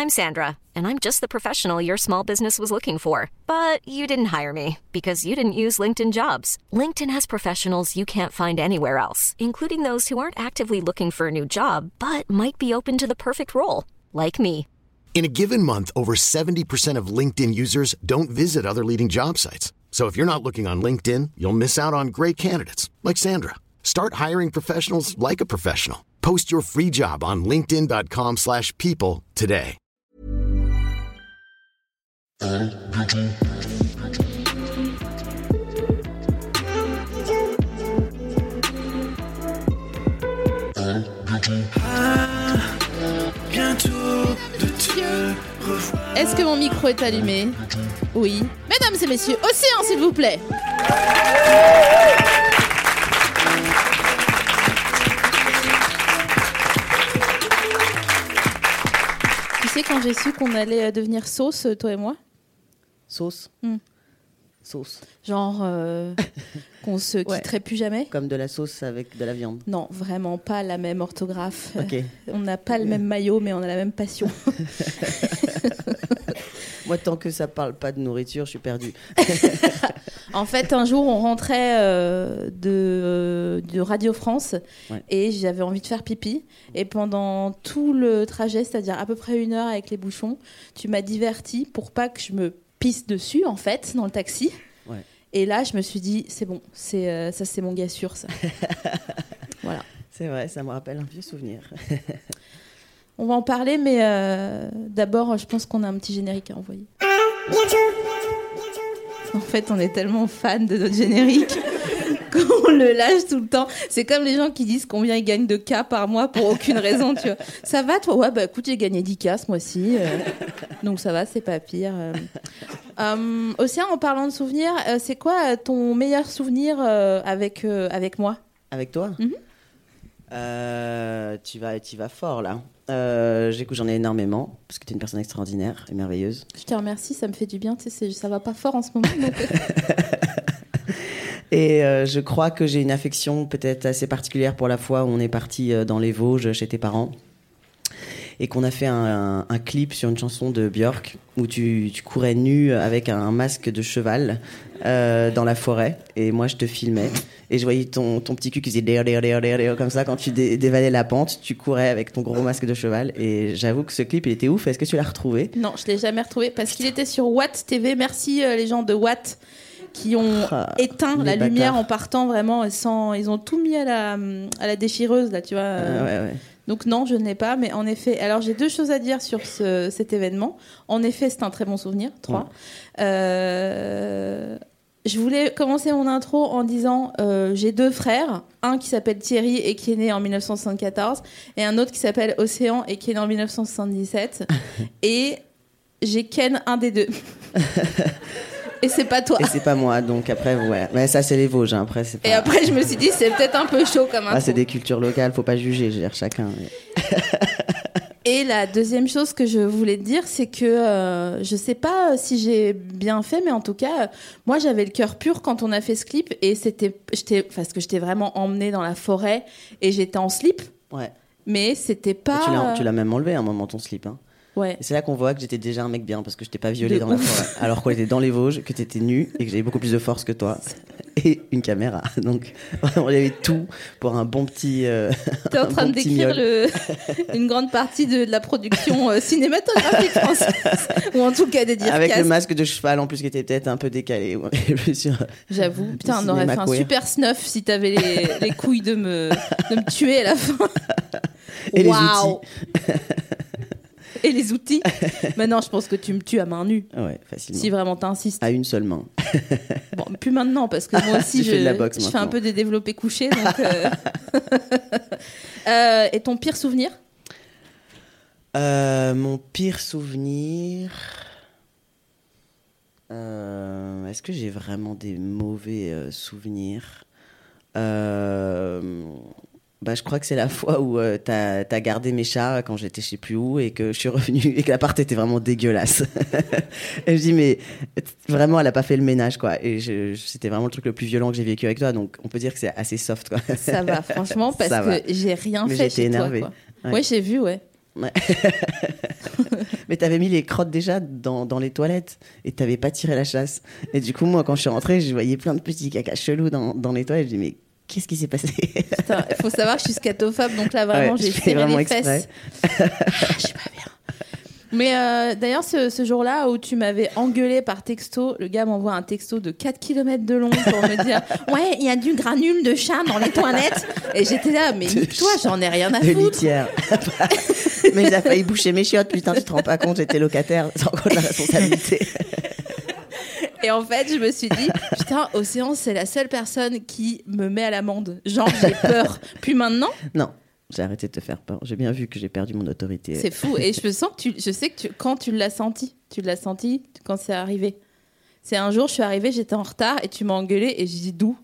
I'm Sandra, and I'm just the professional your small business was looking for. But you didn't hire me because you didn't use LinkedIn Jobs. LinkedIn has professionals you can't find anywhere else, including those who aren't actively looking for a new job, but might be open to the perfect role, like me. In a given month, over 70% of LinkedIn users don't visit other leading job sites. So if you're not looking on LinkedIn, you'll miss out on great candidates like Sandra. Start hiring professionals like a professional. Post your free job on linkedin.com/people today. Est-ce que mon micro est allumé? Oui. Mesdames et messieurs, Océan, s'il vous plaît. Tu sais, quand j'ai su qu'on allait devenir sauce, toi et moi? Sauce. Sauce. Genre qu'on se quitterait plus jamais? Comme de la sauce avec de la viande. Non, vraiment pas la même orthographe. Okay. On n'a pas le même maillot, mais on a la même passion. Moi, tant que ça parle pas de nourriture, je suis perdue. En fait, un jour, on rentrait de Radio France et j'avais envie de faire pipi. Et pendant tout le trajet, c'est-à-dire à peu près 1 heure avec les bouchons, tu m'as divertie pour pas que je me pisse dessus, en fait, dans le taxi. Ouais. Et là, je me suis dit, c'est bon, ça, c'est mon gars sûr, ça. Voilà. C'est vrai, ça me rappelle un vieux souvenir. On va en parler, mais d'abord, je pense qu'on a un petit générique à envoyer. En fait, on est tellement fans de notre générique qu'on le lâche tout le temps. C'est comme les gens qui disent combien ils gagnent de K par mois pour aucune raison, tu vois. Ça va, toi? Ouais, bah écoute, j'ai gagné 10 K ce mois-ci. Donc ça va, c'est pas pire. Océan, en parlant de souvenirs, c'est quoi ton meilleur souvenir avec moi? Avec toi? Tu vas fort, là. J'en ai énormément parce que tu es une personne extraordinaire et merveilleuse. Je te remercie, ça me fait du bien. Tu sais, ça va pas fort en ce moment. Donc... Et je crois que j'ai une affection peut-être assez particulière pour la fois où on est parti dans les Vosges chez tes parents et qu'on a fait un clip sur une chanson de Björk où tu courais nu avec un masque de cheval dans la forêt et moi je te filmais et je voyais ton petit cul qui faisait comme ça quand tu dévalais la pente, tu courais avec ton gros masque de cheval et j'avoue que ce clip il était ouf. Est-ce que tu l'as retrouvé? Non, je l'ai jamais retrouvé parce qu'il était sur Watt TV. Merci les gens de Watt qui ont éteint la lumière en partant vraiment sans, ils ont tout mis à la déchireuse là, tu vois. Ouais. Donc non, je ne l'ai pas, mais en effet, alors j'ai 2 choses à dire sur cet événement. En effet, c'est un très bon souvenir. 3. Je voulais commencer mon intro en disant j'ai 2 frères, un qui s'appelle Thierry et qui est né en 1974 et un autre qui s'appelle Océan et qui est né en 1977 et j'ai ken un des 2. Et c'est pas toi. Et c'est pas moi, donc après, ouais. Mais ça, c'est les Vosges, hein. Après, c'est pas... Et après, je me suis dit, c'est peut-être un peu chaud comme info. C'est des cultures locales, faut pas juger, je veux dire, chacun. Et la deuxième chose que je voulais te dire, c'est que je sais pas si j'ai bien fait, mais en tout cas, moi, j'avais le cœur pur quand on a fait ce clip. Et parce que j'étais vraiment emmenée dans la forêt et j'étais en slip. Ouais. Mais c'était pas... Tu l'as même enlevé à un moment, ton slip, hein. Ouais. Et c'est là qu'on voit que j'étais déjà un mec bien parce que je t'ai pas violé dans la forêt alors qu'on était dans les Vosges, que t'étais nu et que j'avais beaucoup plus de force que toi et une caméra, donc on avait tout pour un bon petit t'es en train de décrire une grande partie de la production cinématographique française ou en tout cas des dircases avec le masque de cheval en plus qui était peut-être un peu décalé. J'avoue, putain, on aurait fait un super snuff si t'avais les couilles de me tuer à la fin. Et les outils. Et les outils. Maintenant, je pense que tu me tues à main nue. Ouais, facilement. Si vraiment t'insistes. À une seule main. Bon, plus maintenant, parce que moi aussi, je fais un peu des développés couchés. Donc, et ton pire souvenir? Mon pire souvenir... Est-ce que j'ai vraiment des mauvais souvenirs? Je crois que c'est la fois où t'as gardé mes chats quand j'étais je sais plus où et que je suis revenue et que l'appart était vraiment dégueulasse. Et je dis mais vraiment elle a pas fait le ménage quoi. Et c'était vraiment le truc le plus violent que j'ai vécu avec toi, donc on peut dire que c'est assez soft quoi. Ça va franchement parce que j'ai rien fait mais chez énervée. toi quoi. Ouais, j'ai vu ouais. Mais Mais t'avais mis les crottes déjà dans les toilettes et t'avais pas tiré la chasse. Et du coup, moi, quand je suis rentrée, je voyais plein de petits caca chelous dans les toilettes. Je dis, mais qu'est-ce qui s'est passé? Putain, il faut savoir que je suis scatophobe, donc là, vraiment, j'ai serré vraiment les fesses. Je suis pas bien. Mais d'ailleurs, ce jour-là où tu m'avais engueulé par texto, le gars m'envoie un texto de 4 km de long pour me dire « Ouais, il y a du granule de chat dans les toilettes. » Et j'étais là, mais nique-toi, j'en ai rien à de foutre. litière. Mais il a failli boucher mes chiottes, putain, tu te rends pas compte, j'étais locataire, sans compte la responsabilité. Et en fait, je me suis dit, putain, Océan, c'est la seule personne qui me met à l'amende. Genre, j'ai peur. Puis maintenant... Non. J'ai arrêté de te faire peur. J'ai bien vu que j'ai perdu mon autorité. C'est fou. Et je sais que quand tu l'as senti quand c'est arrivé. C'est un jour, je suis arrivée, j'étais en retard et tu m'as engueulée et j'ai dit d'où.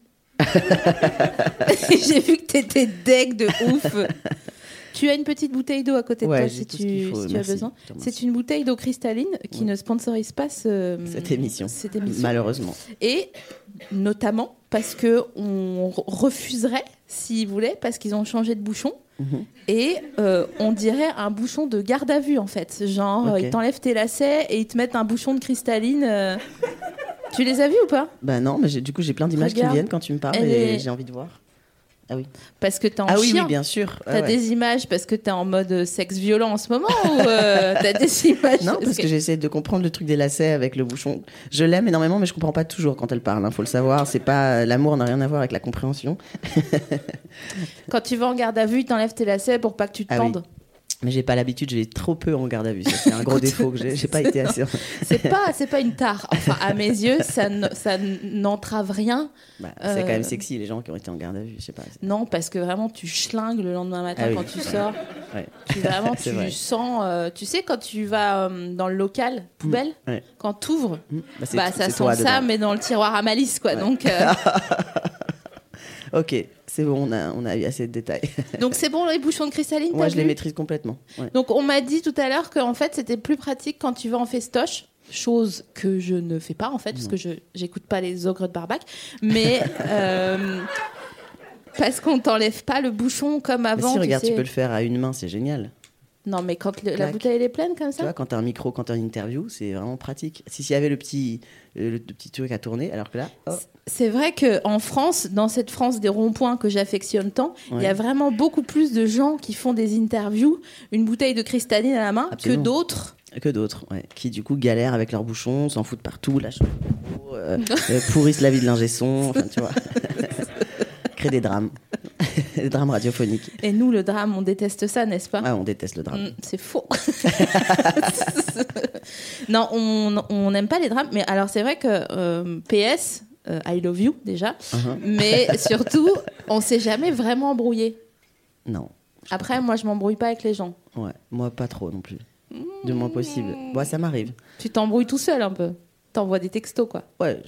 Et j'ai vu que t'étais deg de ouf. Tu as une petite bouteille d'eau à côté de toi si tu as besoin. C'est une bouteille d'eau cristalline qui ne sponsorise pas cette émission. Malheureusement. Et notamment parce qu'on refuserait s'ils voulaient, parce qu'ils ont changé de bouchon. Et on dirait un bouchon de garde à vue en fait. Genre, ils t'enlèvent tes lacets et ils te mettent un bouchon de cristalline. Tu les as vus ou pas? Bah non, mais du coup j'ai plein d'images qui me viennent quand tu me parles et j'ai envie de voir. Ah oui. Parce que t'es en chien. Oui, bien sûr. T'as des images parce que t'es en mode sexe violent en ce moment ou t'as des images? Non, parce que j'essaie de comprendre le truc des lacets avec le bouchon. Je l'aime énormément, mais je comprends pas toujours quand elle parle. Faut le savoir. C'est pas l'amour n'a rien à voir avec la compréhension. Quand tu vas en garde à vue, ils t'enlèvent tes lacets pour pas que tu te pendes. Oui. Mais j'ai pas l'habitude, je vais trop peu en garde à vue. Ça, c'est un gros défaut que j'ai pas été assez. C'est pas une tare. Enfin, à mes yeux, ça n'entrave rien. C'est quand même sexy les gens qui ont été en garde à vue, je sais pas. Non, parce que vraiment tu schlingues le lendemain matin quand tu sors. Ouais. Tu sens. Tu sais quand tu vas dans le local poubelle, quand t'ouvres, ça sent ça, mais dans le tiroir à malice quoi. Donc. Ok, c'est bon, on a eu assez de détails. Donc c'est bon les bouchons de cristalline? Moi, je les maîtrise complètement. Ouais. Donc on m'a dit tout à l'heure qu'en fait c'était plus pratique quand tu vas en festoche, chose que je ne fais pas en fait, parce que j'écoute pas les ogres de Barbac, mais parce qu'on t'enlève pas le bouchon comme avant. Mais si, regarde, tu peux le faire à une main, c'est génial. Non, mais quand la bouteille elle est pleine comme ça. Tu vois, quand t'as un micro, quand t'as une interview, c'est vraiment pratique. S'il y avait le petit truc à tourner, alors que là. Oh. C'est vrai qu'en France, dans cette France des ronds-points que j'affectionne tant, il y a vraiment beaucoup plus de gens qui font des interviews, une bouteille de cristalline à la main, Absolument. que d'autres. Qui du coup galèrent avec leurs bouchons, s'en foutent partout, lâchent pourrissent la vie de l'ingé son, enfin tu vois. Créent des drames. Des drames radiophoniques. Et nous, le drame, on déteste ça, n'est-ce pas? Ouais, on déteste le drame. C'est faux. Non, on n'aime pas les drames. Mais alors, c'est vrai que PS, I love you, déjà. Mais surtout, on s'est jamais vraiment embrouillé. Non. Après, moi, je m'embrouille pas avec les gens. Ouais, moi, pas trop non plus. Du moins possible. Bon, ça m'arrive. Tu t'embrouilles tout seul un peu. T'envoies des textos, quoi. Ouais,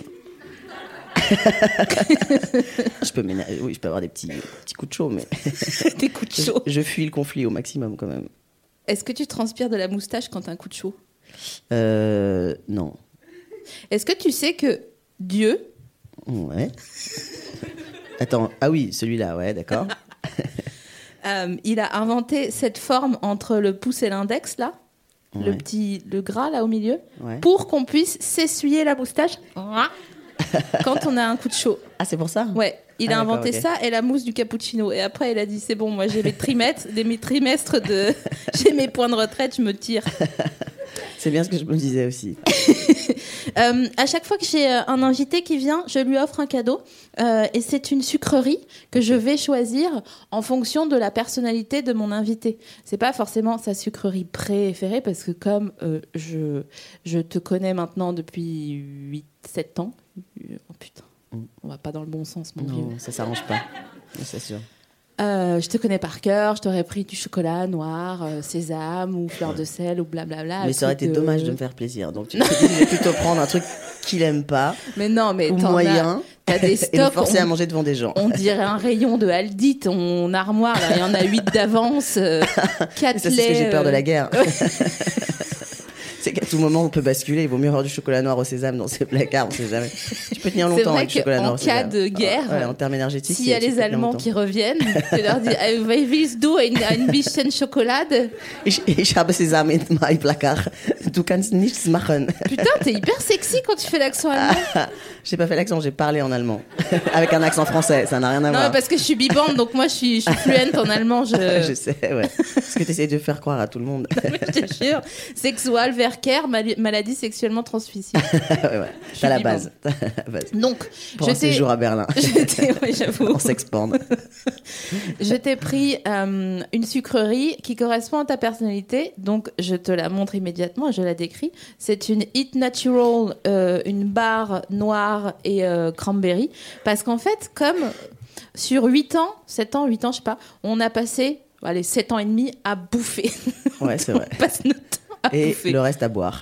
je peux m'énerver, oui, je peux avoir des petits coups de chaud, mais des coups de chaud. Je fuis le conflit au maximum quand même. Est-ce que tu transpires de la moustache quand t'as un coup de chaud? Non. Est-ce que tu sais que Dieu... Ouais. Attends, ah oui, celui-là, ouais, d'accord. Il a inventé cette forme entre le pouce et l'index, là, le gras, là, au milieu, pour qu'on puisse s'essuyer la moustache quand on a un coup de chaud. Ah, c'est pour ça? Ouais, il a inventé ça et la mousse du cappuccino. Et après, il a dit, c'est bon, moi, j'ai mes trimestres j'ai mes points de retraite, je me tire. C'est bien ce que je me disais aussi. À chaque fois que j'ai un invité qui vient, je lui offre un cadeau. Et c'est une sucrerie que je vais choisir en fonction de la personnalité de mon invité. C'est pas forcément sa sucrerie préférée, parce que comme je te connais maintenant depuis 8-7 ans. Oh putain, on va pas dans le bon sens, mon vieux. Non, ça s'arrange pas, c'est sûr. Je te connais par cœur, je t'aurais pris du chocolat noir, sésame ou fleur de sel ou blablabla. Mais ça aurait été dommage de me faire plaisir. Donc tu te dis, je vais plutôt prendre un truc qu'il aime pas. Mais non, mais ou moyen. T'as des stocks. Et le forcer à manger devant des gens. On dirait un rayon de Aldi, ton armoire. Là, il y en a 8 d'avance. 4 laits. Ça, c'est ce que j'ai peur de la guerre. C'est qu'à tout moment, on peut basculer. Il vaut mieux avoir du chocolat noir au sésame dans ses placards, on sait jamais. Tu peux tenir C'est longtemps vrai avec le chocolat noir. qu'en cas de guerre, en termes énergétiques, s'il y a les Allemands qui reviennent, tu leur dis willst du ein bisschen Schokolade? Ich habe Sesam in mein Placard. Du kannst nichts machen. Putain, t'es hyper sexy quand tu fais l'accent allemand. J'ai pas fait l'accent, j'ai parlé en allemand. Avec un accent français, ça n'a rien à Non, voir. parce que je suis bibande, donc moi je suis fluente en allemand. Je sais, ouais. Ce que tu essayes de faire croire à tout le monde. Je te jure. Sexualverkehr, maladie sexuellement transmissible. Ouais. T'as la base. Donc, pour un séjour à Berlin. Ouais, j'avoue. En sex-porn. Je t'ai pris une sucrerie qui correspond à ta personnalité, donc je te la montre immédiatement et je la décris. C'est une Eat Natural, une barre noire et cranberry, parce qu'en fait, comme sur 8 ans, je sais pas, on a passé 7 ans et demi à bouffer. Ouais, c'est vrai. On passe notre temps à bouffer. Et le reste à boire.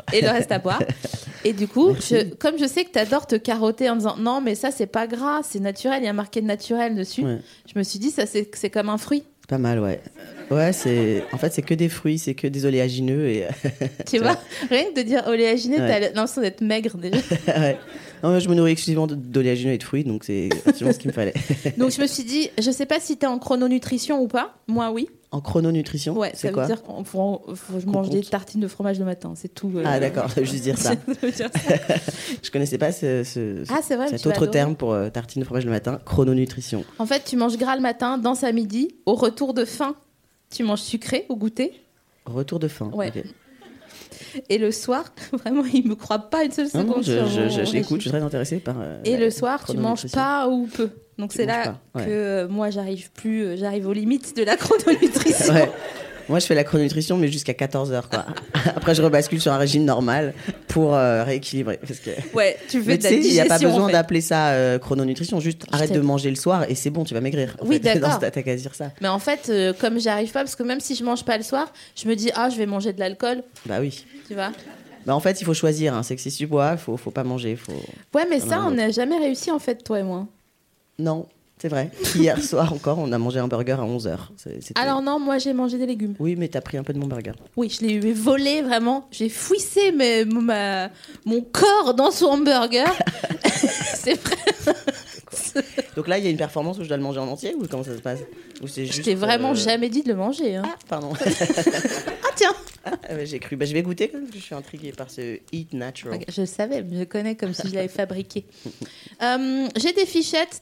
Et du coup, comme je sais que t'adores te carotter en disant non, mais ça c'est pas gras, c'est naturel, il y a marqué naturel dessus, ouais. Je me suis dit, ça c'est comme un fruit. Pas mal, ouais. Ouais, en fait, c'est que des fruits, c'est que des oléagineux. Et tu vois, rien que de dire oléagineux, ouais. T'as l'impression d'être maigre déjà. Ouais. Non, je me nourris exclusivement d'oléagineux et de fruits, donc c'est absolument ce qu'il me fallait. Donc je me suis dit, je sais pas si t'es en chrononutrition ou pas. Moi, oui. En chrononutrition, ouais, c'est ça quoi? veut dire faut je mange des tartines de fromage le matin, c'est tout. Ah d'accord, ça veut juste dire ça. Je connaissais pas cet autre terme pour tartines de fromage le matin, chrononutrition. En fait, tu manges gras le matin, danse à midi, au retour de faim, tu manges sucré au goûter. Retour de faim, ouais. Okay. Et le soir, vraiment, il me croit pas une seule seconde. J'écoute, je suis très intéressée par. Et le soir, tu manges pas ou peu. Donc c'est là que moi, j'arrive aux limites de la chrononutrition. Ouais. Moi, je fais la chrononutrition, mais jusqu'à 14h, quoi. Après, je rebascule sur un régime normal pour rééquilibrer. Parce que... Ouais, tu fais de la digestion. Il n'y a pas besoin d'appeler ça chrononutrition. Juste arrête de manger le soir et c'est bon, tu vas maigrir. Oui, d'accord. T'as qu'à dire ça. Mais en fait, comme j'y arrive pas, parce que même si je mange pas le soir, je me dis, je vais manger de l'alcool. Bah oui. Tu vois? Bah en fait, il faut choisir. C'est que si tu bois, faut pas manger. Ouais, mais ça, on n'a jamais réussi, en fait, toi et moi. Non. C'est vrai. Hier soir encore, on a mangé un burger à 11h. Alors non, moi j'ai mangé des légumes. Oui, mais t'as pris un peu de mon burger. Oui, je l'ai volé vraiment. J'ai fouissé mon corps dans son hamburger. C'est vrai. Donc là, il y a une performance où je dois le manger en entier ou comment ça se passe? Ou c'est juste, je t'ai vraiment jamais dit de le manger. Hein. Ah, pardon. Tiens. J'ai cru. Je vais goûter quand même. Je suis intriguée par ce Eat Natural. Okay, je savais, je connais comme si je l'avais fabriqué. J'ai des fichettes.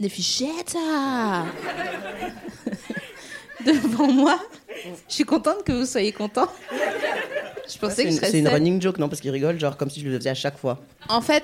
Devant moi. Je suis contente que vous soyez contents. Je pensais que je serais c'est une running joke, non? Parce qu'ils rigolent, genre comme si je le faisais à chaque fois. En fait.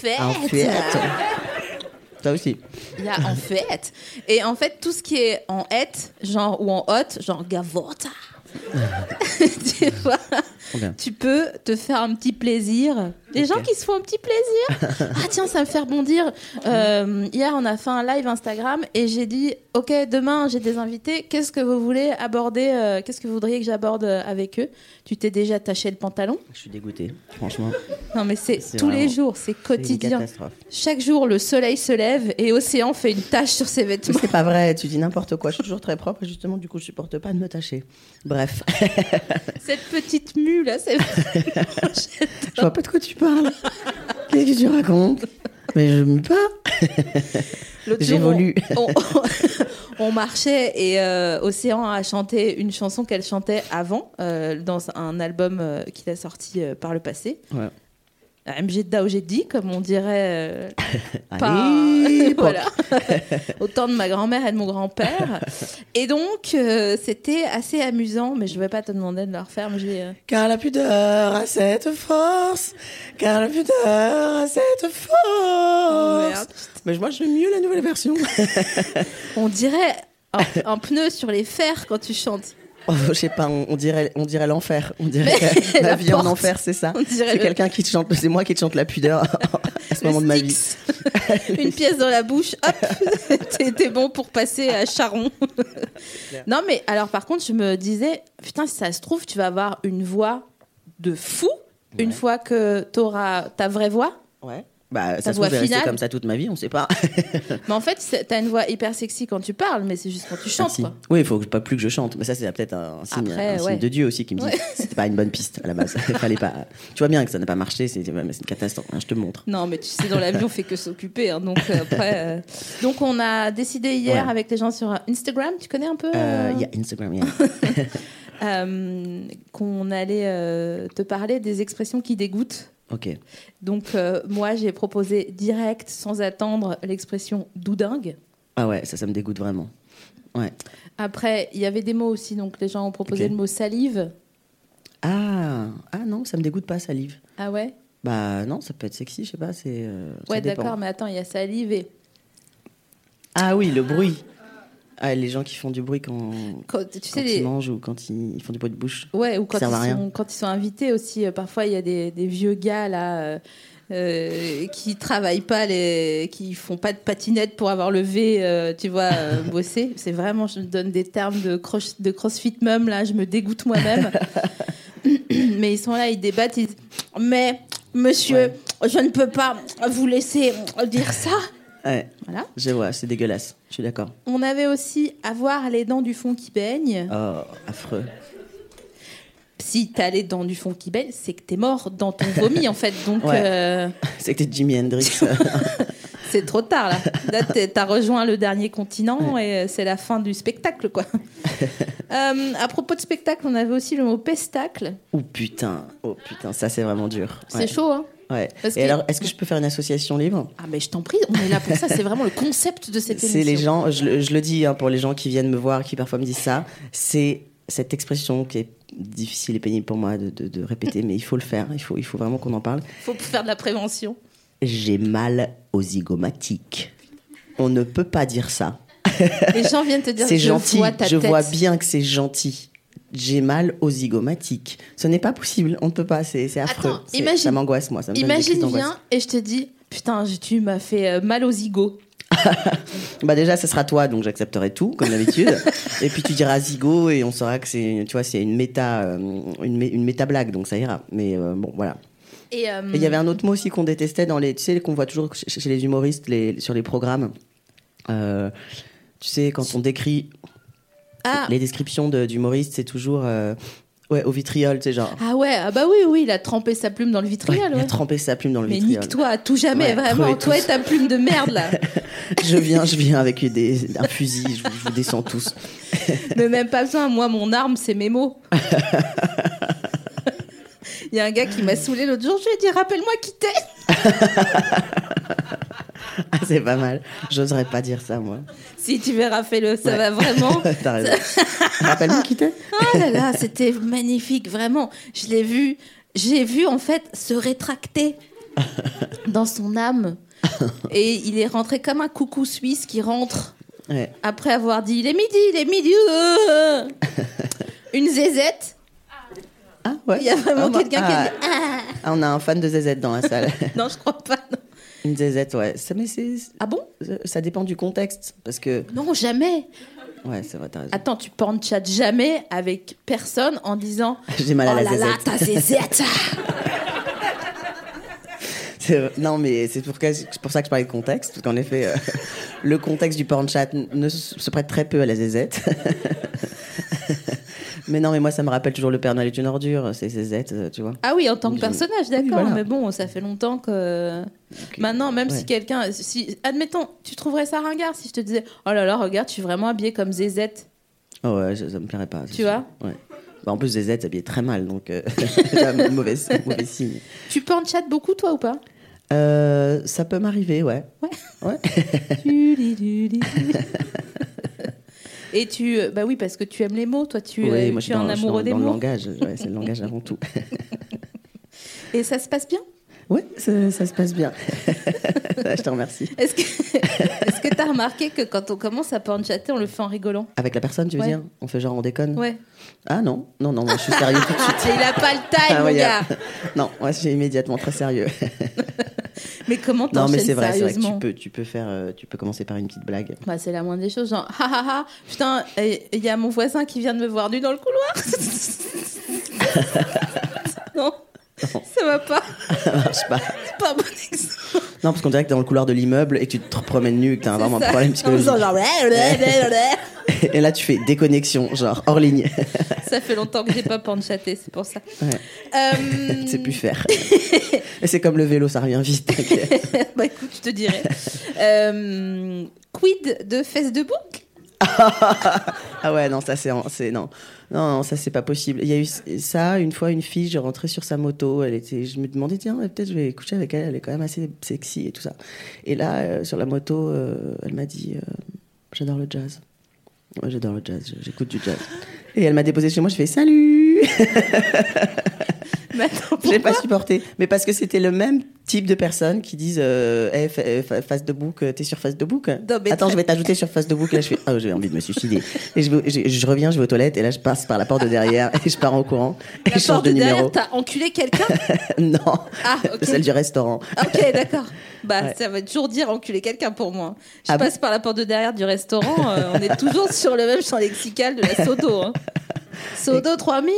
Toi aussi. Il y a en fait. Et en fait, tout ce qui est en et, genre, ou en hot, genre gavota. Tu vois, tu peux te faire un petit plaisir. Les gens qui se font un petit plaisir. Ah tiens, ça me fait rebondir. Hier, on a fait un live Instagram et j'ai dit, ok, demain j'ai des invités. Qu'est-ce que vous voulez aborder? Qu'est-ce que vous voudriez que j'aborde avec eux? Tu t'es déjà taché le pantalon? Je suis dégoûtée, franchement. Non mais c'est tous les jours, c'est quotidien. Chaque jour, le soleil se lève et Océan fait une tache sur ses vêtements. Mais c'est pas vrai, tu dis n'importe quoi. Je suis toujours très propre et justement, du coup, je supporte pas de me tacher. Bref. Cette petite mue là, c'est. Je vois pas de quoi tu parles. Qu'est-ce que tu racontes? Mais je me pas. J'évolue. On marchait et Océan a chanté une chanson qu'elle chantait avant dans un album qu'il a sorti par le passé. Ouais. MG Daoujedi, comme on dirait voilà. Autant de ma grand-mère et de mon grand-père. Et donc, c'était assez amusant, mais je ne vais pas te demander de le refaire. Mais car la pudeur a cette force, car la pudeur a cette force. Oh, merde. Mais moi, j'aime mieux la nouvelle version. On dirait un pneu sur les fers quand tu chantes. Oh, je sais pas, on dirait l'enfer. On dirait que la vie en enfer, c'est ça. C'est quelqu'un qui te chante, c'est moi qui te chante la pudeur à ce moment de ma vie. Une pièce dans la bouche, hop, t'es bon pour passer à Charon. Non, mais alors par contre, je me disais, putain, si ça se trouve, tu vas avoir une voix de fou une fois que t'auras ta vraie voix. Ouais. Bah, Ta ça se voix trouve, je vais rester finale. comme ça toute ma vie, on sait pas. Mais en fait, t'as une voix hyper sexy quand tu parles, mais c'est juste quand tu chantes, Merci. quoi. Oui, il faut pas plus que je chante. Mais ça, c'est peut-être un signe, Après, un signe ouais. de Dieu aussi qui me dit que c'était pas une bonne piste à la base. Fallait pas. Tu vois bien que ça n'a pas marché, c'est une catastrophe. Hein, je te montre. Non, mais tu sais, dans la vie, on fait que s'occuper. Hein, donc, après. Donc, on a décidé hier Ouais. avec les gens sur Instagram. Tu connais un peu Il y a Instagram, qu'on allait te parler des expressions qui dégoûtent. Ok. Donc, moi, j'ai proposé direct, sans attendre, l'expression doudingue. Ah ouais, ça me dégoûte vraiment. Ouais. Après, il y avait des mots aussi. Donc, les gens ont proposé Ok. le mot salive. Ah non, ça me dégoûte pas, salive. Ah ouais? Bah non, ça peut être sexy, je sais pas. Ça Ouais, dépend. d'accord, mais attends, il y a salive et. Ah oui, le bruit. Ah, les gens qui font du bruit quand Tu sais, quand les. ils mangent ou quand ils font du bruit de bouche. Ouais, ou quand servent à rien. quand ils sont invités aussi. Parfois, il y a des vieux gars là qui travaillent pas, qui font pas de patinette pour avoir le V, tu vois, bosser. C'est vraiment, je me donne des termes de CrossFit mum là, je me dégoûte moi-même. Mais ils sont là, ils débattent, ils disent mais monsieur, je ne peux pas vous laisser dire ça. Ouais, Voilà. je vois, c'est dégueulasse. Je suis d'accord. On avait aussi avoir les dents du fond qui baignent. Oh, affreux. Si t'as les dents du fond qui baignent, c'est que t'es mort dans ton vomi en fait. Donc Ouais. C'est que t'es Jimi Hendrix. c'est trop tard là. Là t'as rejoint le dernier continent et c'est la fin du spectacle quoi. À propos de spectacle, on avait aussi le mot pestacle. Oh putain, ça c'est vraiment dur. C'est Ouais. chaud hein. Ouais. Parce Et que- alors, est-ce que je peux faire une association libre? Ah mais je t'en prie, on est là pour ça. C'est vraiment le concept de cette émission. C'est les gens, je le dis hein, pour les gens qui viennent me voir, qui parfois me disent ça, c'est cette expression qui est difficile et pénible pour moi de répéter, mais il faut le faire, il faut vraiment qu'on en parle. Faut faire de la prévention. J'ai mal aux zygomatiques. On ne peut pas dire ça. Les gens viennent te dire C'est je gentil, vois ta je tête. vois bien que c'est gentil. J'ai mal aux zygomatiques. Ce n'est pas possible, on ne peut pas, c'est affreux. Attends, C'est- imagine- ça m'angoisse, moi. Ça me donne des crises Imagine d'angoisse. viens et je te dis putain, tu m'as fait mal aux zygots. Bah déjà, ça sera toi, donc j'accepterai tout, comme d'habitude. Et puis tu diras zigo et on saura que c'est, tu vois, c'est une méta blague, donc ça ira. Mais bon, voilà. Et Et il y avait un autre mot aussi qu'on détestait dans les, tu sais, qu'on voit toujours chez les humoristes, sur les programmes. Tu sais, quand on décrit les descriptions d'humoristes, c'est toujours au vitriol, tu sais, genre. Ah ouais, ah bah oui, il a trempé sa plume dans le vitriol. Il a Ouais. trempé sa plume dans le Mais vitriol. nique-toi, à tout jamais, Ouais, vraiment. crevez Toi tous. et ta plume de merde, là. Je viens avec un fusil, je vous descends tous. Mais même pas besoin, moi, mon arme, c'est mes mots. Il y a un gars qui m'a saoulé l'autre jour, je lui ai dit, rappelle-moi qui t'es. Ah, c'est pas mal. J'oserais pas dire ça, moi. Si tu verras, fais-le, ça Ouais. va vraiment. T'as raison. Rappelle-moi qui t'es. Oh là là, c'était magnifique, vraiment. Je l'ai vu, j'ai vu en fait se rétracter dans son âme. Et il est rentré comme un coucou suisse qui rentre Ouais. après avoir dit il est midi. Une zézette. Ah, ouais. Il y a vraiment Ah, quelqu'un qui a dit ah, on a un fan de ZZ dans la salle. non, je crois pas. Non. Une ZZ, ouais. Ah bon? Ça dépend du contexte. Parce que. Non, jamais. Ouais, c'est vrai, t'as raison. Attends, tu porn-chat jamais avec personne en disant J'ai mal à oh la là ZZ. là, ta zézette. Non, mais c'est pour ça que je parlais de contexte. Parce qu'en effet, le contexte du porn chat se prête très peu à la ZZ. Mais non, mais moi, ça me rappelle toujours le Père Noël est une ordure, c'est ZZ, tu vois. Ah oui, en tant que personnage, d'accord. Oui, voilà. Mais bon, ça fait longtemps que. Maintenant, même Ouais. si quelqu'un. Admettons, tu trouverais ça ringard si je te disais oh là là, regarde, je suis vraiment habillée comme zézette. Oh ouais, ça me plairait pas. c'est Tu sûr. vois Ouais. Bah, en plus, ZZ s'habillait très mal, donc mauvais signe. Tu porn-chat beaucoup, toi, ou pas? Ça peut m'arriver, ouais. Ouais. Et tu. Bah oui, parce que tu aimes les mots, toi, tu Oui, moi, es un amoureux des dans le mots. langage. Ouais, c'est le langage avant tout. Et ça se passe bien? Ouais, ça se passe bien. Je te remercie. Est-ce que tu as remarqué que quand on commence à porn-chatter, on le fait en rigolant? Avec la personne, tu veux Ouais. dire? On fait genre, on déconne? Ouais. Ah non, moi, je suis sérieux tout de suite. Il a pas le time, Ah, mon ouais, gars. Non, moi, je suis immédiatement très sérieux. Mais comment Non, t'enchaînes mais c'est vrai sérieusement? que tu peux commencer par une petite blague. Bah, c'est la moindre des choses, genre, ha ha ha, putain, il y a mon voisin qui vient de me voir nu dans le couloir. non, ça va pas. Ça marche pas. C'est pas un bon exemple. Non, parce qu'on dirait que t'es dans le couloir de l'immeuble et que tu te promènes nu et que t'as vraiment un problème psychologique. Et là, tu fais déconnexion, genre hors ligne. Ça fait longtemps que j'ai pas panchaté, c'est pour ça. Ouais. Tu sais plus faire. Et c'est comme le vélo, ça revient vite. Bah écoute, je te dirais. Quid de fesses de bouc? Ah ouais, non, ça c'est non. Non, ça c'est pas possible. Il y a eu ça une fois, une fille, je rentrais sur sa moto, je me demandais tiens, peut-être je vais coucher avec elle, elle est quand même assez sexy et tout ça. Et là sur la moto, elle m'a dit j'adore le jazz. Ouais, j'adore le jazz, j'écoute du jazz. Et elle m'a déposé chez moi, je fais salut. Je l'ai pas supporté, mais parce que c'était le même type de personnes qui disent hey, Facebook, t'es sur Facebook? Attends, je vais t'ajouter sur Facebook. Et là je fais j'ai envie de me suicider. Et je reviens, je vais aux toilettes et là je passe par la porte de derrière et je pars en courant et je change de numéro. T'as enculé quelqu'un? Non, okay. Celle du restaurant. Ok, d'accord. Bah ça veut toujours dire enculer quelqu'un pour moi. Je passe par la porte de derrière du restaurant, on est toujours sur le même champ lexical de la Sodo. Hein. Sodo 3000.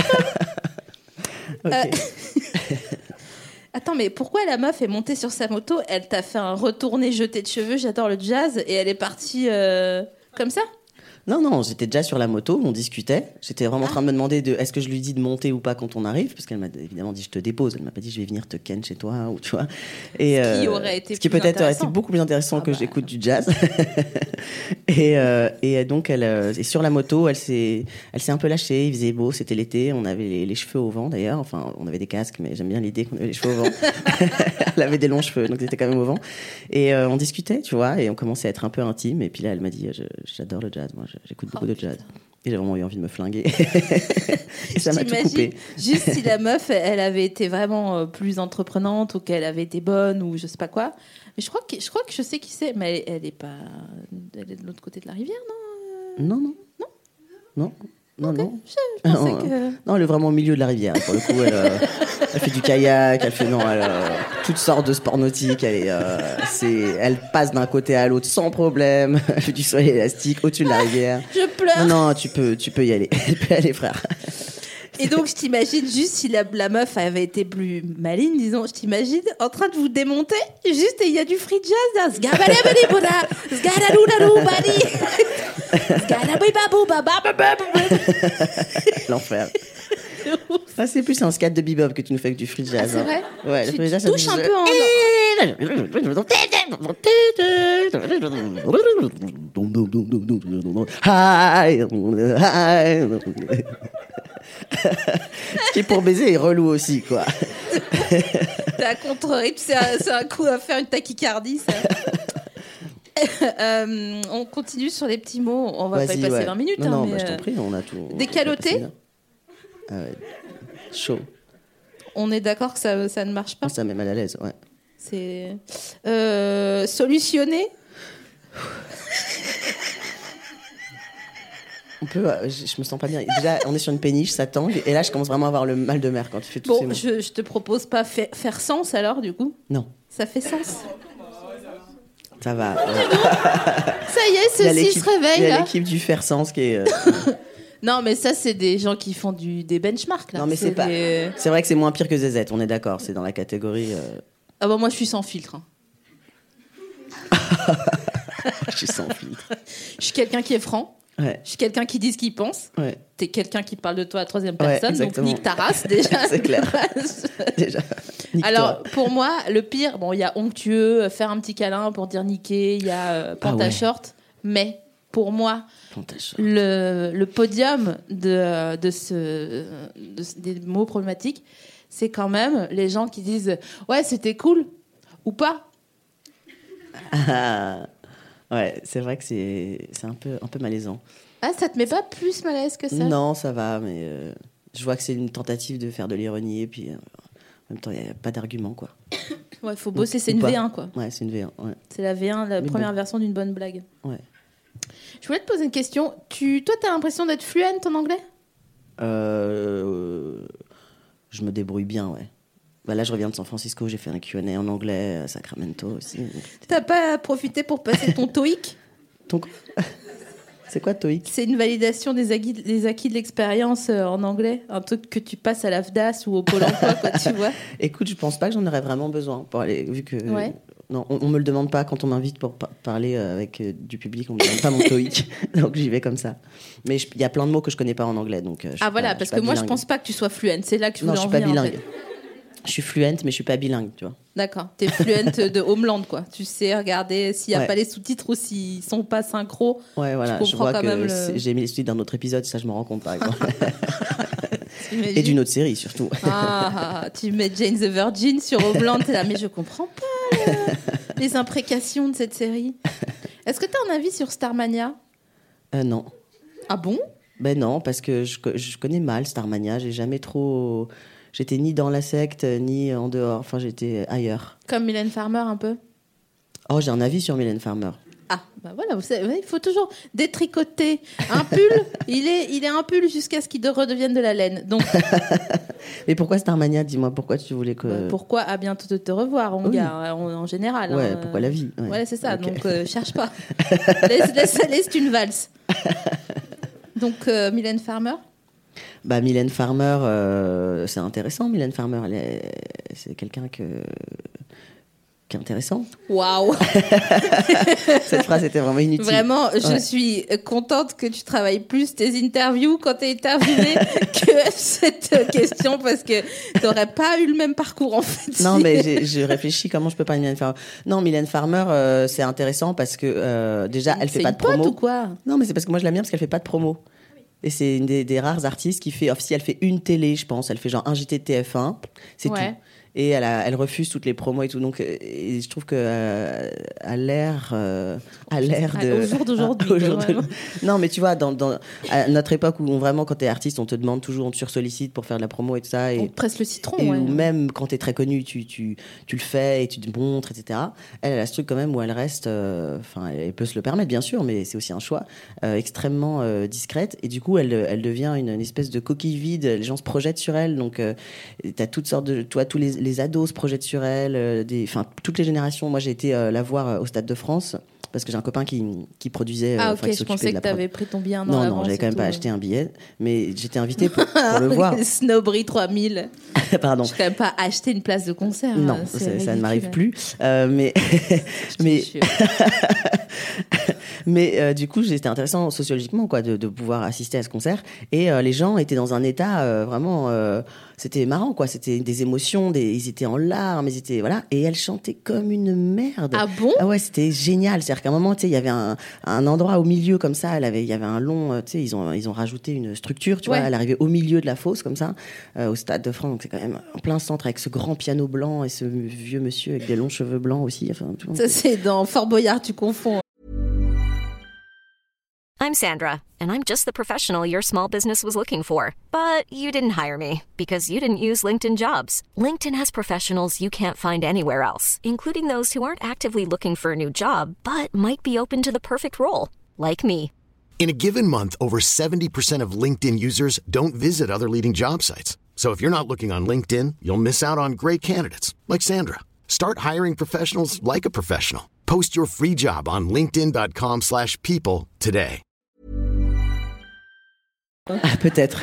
Okay. Attends, mais pourquoi la meuf est montée sur sa moto? Elle t'a fait un retourné jeté de cheveux, j'adore le jazz, et elle est partie comme ça? Non, j'étais déjà sur la moto, on discutait. J'étais vraiment en train de me demander est-ce que je lui dis de monter ou pas quand on arrive, parce qu'elle m'a évidemment dit je te dépose. Elle m'a pas dit je vais venir te ken chez toi ou tu vois. Et ce qui peut-être aurait été beaucoup plus intéressant que j'écoute du jazz. et donc elle est sur la moto, elle s'est un peu lâchée. Il faisait beau, c'était l'été, on avait les cheveux au vent d'ailleurs. Enfin, on avait des casques, mais j'aime bien l'idée qu'on avait les cheveux au vent. Elle avait des longs cheveux, donc c'était quand même au vent. Et on discutait, tu vois, et on commençait à être un peu intime. Et puis là, elle m'a dit j'adore le jazz, moi. J'écoute beaucoup de jazz. Et j'ai vraiment eu envie de me flinguer. Et ça m'a tout coupé. Juste si la meuf, elle avait été vraiment plus entreprenante ou qu'elle avait été bonne ou je sais pas quoi. Mais je crois que je sais qui c'est. Mais elle est de l'autre côté de la rivière, non? Non. Je pensais que... Non, elle est vraiment au milieu de la rivière. Pour le coup, elle fait du kayak, elle fait toutes sortes de sports nautiques. Elle passe d'un côté à l'autre sans problème. Elle fait du saut élastique au-dessus de la rivière. Je pleure. Non, tu peux y aller. Tu peux y aller, frère. Et donc, je t'imagine juste si la meuf avait été plus maligne, disons, je t'imagine en train de vous démonter, juste et il y a du free jazz là. L'enfer. Ah, c'est plus un scat de bebop que tu nous fais avec du free jazz. Ah, c'est vrai? Ouais, le free jazz, ça touche un peu en... Ce qui est pour baiser est relou aussi, quoi. T'as un contre-rythme, c'est un coup à faire une tachycardie, ça. On continue sur les petits mots. On va pas y passer 20 minutes. Non, mais je t'en prie, on a tout. Décaloté. Chaud. On est d'accord que ça ne marche pas. Ça met mal à l'aise, ouais. C'est solutionner. On peut, je me sens pas bien. Déjà, on est sur une péniche, ça tangue, et là, je commence vraiment à avoir le mal de mer quand tu fais tout ces mots. Je te propose pas faire sens alors, du coup. Non. Ça fait sens. Ça va. Ça y est, ceci se réveille. Il y a l'équipe du faire sens qui est. Non, mais ça, c'est des gens qui font des benchmarks là. Non, mais c'est pas. C'est vrai que c'est moins pire que ZZ. On est d'accord. C'est dans la catégorie. Ah bah moi, je suis sans filtre. Hein. Je suis sans filtre. Je suis quelqu'un qui est franc. Ouais. Je suis quelqu'un qui dit ce qu'il pense. Ouais. T'es quelqu'un qui parle de toi à la troisième personne, ouais, donc nique ta race déjà. C'est clair. Déjà. Alors pour moi, le pire, il y a onctueux, faire un petit câlin pour dire niquer, il y a pantashort, mais pour moi, le podium des mots problématiques, c'est quand même les gens qui disent ouais c'était cool ou pas. Ouais, c'est vrai que c'est un peu malaisant. Ah, ça te met pas plus mal à l'aise que ça? Non, ça va, mais je vois que c'est une tentative de faire de l'ironie, et puis en même temps, il n'y a pas d'argument, quoi. Ouais, il faut bosser, c'est une V1, quoi. Ouais, c'est une V1, ouais. C'est la V1, la première version d'une bonne blague. Ouais. Je voulais te poser une question. Toi, t'as l'impression d'être fluent en anglais? Je me débrouille bien, ouais. Bah là, je reviens de San Francisco, j'ai fait un Q&A en anglais à Sacramento aussi. Donc... T'as pas profité pour passer ton TOEIC? Ton C'est quoi TOEIC? C'est une validation des acquis de l'expérience en anglais. Un truc que tu passes à l'AFDAS ou au Pôle emploi, quoi, tu vois. Écoute, je pense pas que j'en aurais vraiment besoin pour aller, vu que... Ouais. Non, on me le demande pas quand on m'invite pour parler avec du public, on me demande pas mon TOEIC, donc j'y vais comme ça. Mais il y a plein de mots que je connais pas en anglais, donc. Parce que moi je pense pas que tu sois fluente, c'est là que je voulais en venir. Non, je suis pas bilingue. En fait. Je suis fluente, mais je suis pas bilingue, tu vois. D'accord, t'es fluente de Homeland, quoi. Tu sais regarder s'il y a pas les sous-titres ou s'ils sont pas synchro. Ouais, voilà. Je vois que j'ai mis les sous-titres d'un autre épisode, ça je me rends compte par exemple. Et d'une autre série surtout. Tu mets Jane the Virgin sur Homeland, t'es là, mais je comprends pas les imprécations de cette série. Est-ce que t'as un avis sur Starmania? Non. Ah bon? Ben non, parce que je connais mal Starmania, j'ai jamais trop... J'étais ni dans la secte, ni en dehors, enfin j'étais ailleurs. Comme Mylène Farmer un peu? Oh, j'ai un avis sur Mylène Farmer. Ah, bah voilà, vous savez, il faut toujours détricoter. Un pull, il est un pull jusqu'à ce qu'il redevienne de la laine. Donc... Mais pourquoi Starmania? Dis-moi, pourquoi tu voulais que... Pourquoi à bientôt de te revoir, gars, en général. Ouais, pourquoi la vie? Ouais, c'est ça, okay. donc cherche pas. laisse une valse. Donc, Mylène Farmer? Bah, Mylène Farmer, c'est intéressant, Mylène Farmer. C'est quelqu'un qui est intéressant. Waouh. Cette phrase était vraiment inutile. Vraiment, je suis contente que tu travailles plus tes interviews quand t'es interviewée que cette question, parce que t'aurais pas eu le même parcours en fait. Non, mais je réfléchis comment je peux parler de Mylène Farmer. Non, Mylène Farmer, c'est intéressant parce que déjà, elle fait pas de promo. C'est une pote ou quoi? Non, mais c'est parce que moi je l'aime bien parce qu'elle fait pas de promo. Et c'est une des rares artistes qui fait, si elle fait une télé, je pense, elle fait genre un JT de TF1, c'est tout. Et elle refuse toutes les promos et tout. Donc, et je trouve que à l'ère de... Au jour d'aujourd'hui. Non, mais tu vois, à notre époque où vraiment, quand t'es artiste, on te demande toujours, on te sursollicite pour faire de la promo et tout ça. Et, on te presse le citron. Et ou même quand t'es très connu, tu le fais et tu te montres, etc. Elle a ce truc quand même où elle reste... Enfin, elle peut se le permettre, bien sûr, mais c'est aussi un choix extrêmement discrète. Et du coup, elle devient une espèce de coquille vide. Les gens se projettent sur elle. Donc, t'as toutes sortes de... Toi, tous les ados se projettent sur elle, toutes les générations. Moi, j'ai été la voir au Stade de France parce que j'ai un copain qui produisait. Ah ok, je pensais que t'avais pris ton billet. Non, j'avais quand même pas acheté un billet, mais j'étais invitée pour le voir. Snobbery 3000. Pardon. Je n'ai quand même pas acheté une place de concert. Non, ça ne m'arrive plus. Mais du coup, c'était intéressant sociologiquement, quoi, de pouvoir assister à ce concert. Et les gens étaient dans un état vraiment. C'était marrant, quoi. C'était des émotions, ils étaient en larmes, voilà. Et elle chantait comme une merde. Ah bon? Ah ouais, c'était génial. C'est-à-dire qu'à un moment, tu sais, il y avait un endroit au milieu comme ça. Il y avait un long, tu sais, ils ont rajouté une structure, tu vois. Elle arrivait au milieu de la fosse comme ça, au Stade de France. Donc c'est quand même en plein centre avec ce grand piano blanc et ce vieux monsieur avec des longs cheveux blancs aussi. Enfin, ça c'est dans Fort Boyard, tu confonds. I'm Sandra, and I'm just the professional your small business was looking for. But you didn't hire me because you didn't use LinkedIn Jobs. LinkedIn has professionals you can't find anywhere else, including those who aren't actively looking for a new job, but might be open to the perfect role, like me. In a given month, over 70% of LinkedIn users don't visit other leading job sites. So if you're not looking on LinkedIn, you'll miss out on great candidates, like Sandra. Start hiring professionals like a professional. Post your free job on linkedin.com/people today. Ah, peut-être.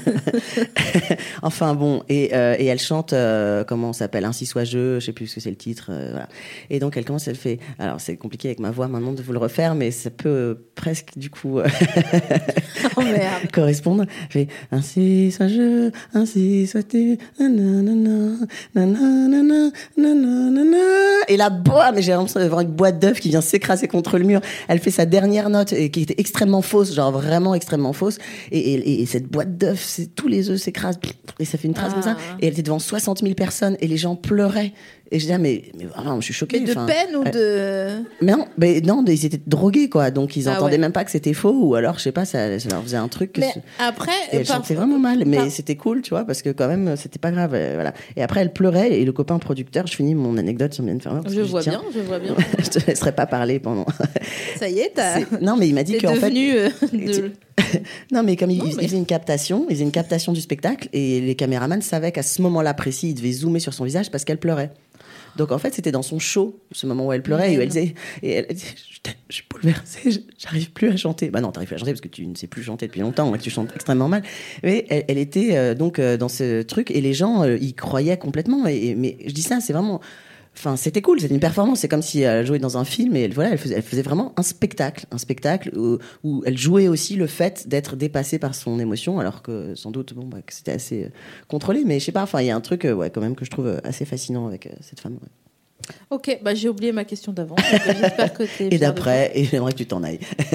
Enfin bon, et elle chante, comment on s'appelle, Ainsi soit je sais plus ce que c'est le titre, voilà. Et donc elle commence, elle fait, alors c'est compliqué avec ma voix maintenant de vous le refaire, mais ça peut presque du coup oh, merde. correspondre. Je fais, ainsi soit je, ainsi soit tu, nanana, nanana, nanana. Et là, mais j'ai l'impression d'avoir une boîte d'œufs qui vient s'écraser contre le mur. Elle fait sa dernière note et qui était extrêmement fausse, genre vraiment extrêmement fausse. Et cette boîte d'œufs, tous les œufs s'écrasent et ça fait une trace comme ça. Et elle était devant 60 000 personnes et les gens pleuraient. Et je disais, mais vraiment, je suis choquée. Mais de peine ou de... Mais non, ils étaient drogués, quoi. Donc, ils entendaient même pas que c'était faux. Ou alors, je sais pas, ça leur faisait un truc. Mais après... Et elle chantait vraiment mal. Mais c'était cool, tu vois, parce que quand même, c'était pas grave. Voilà. Et après, elle pleurait. Et le copain producteur, je finis mon anecdote sur Mylène Farmer. Je vois bien. Je te laisserai pas parler pendant... Ça y est, Non, mais il m'a dit qu'en fait... devenu Non, mais comme ils faisaient une captation, du spectacle et les caméramans savaient qu'à ce moment-là précis, ils devaient zoomer sur son visage parce qu'elle pleurait. Donc en fait, c'était dans son show, ce moment où elle pleurait, et où elle disait, je suis bouleversée, j'arrive plus à chanter. Bah non, t'arrives plus à chanter parce que tu ne sais plus chanter depuis longtemps, et que tu chantes extrêmement mal. Mais elle était donc dans ce truc, et les gens y croyaient complètement. Mais je dis ça, c'est vraiment... Enfin, c'était cool, c'était une performance. C'est comme si elle jouait dans un film et elle faisait vraiment un spectacle où elle jouait aussi le fait d'être dépassée par son émotion, alors que sans doute, que c'était assez contrôlé. Mais je sais pas, enfin, il y a un truc, quand même que je trouve assez fascinant avec cette femme. Ouais. Ok, j'ai oublié ma question d'avant. J'espère que t'es. Et d'après, et j'aimerais que tu t'en ailles.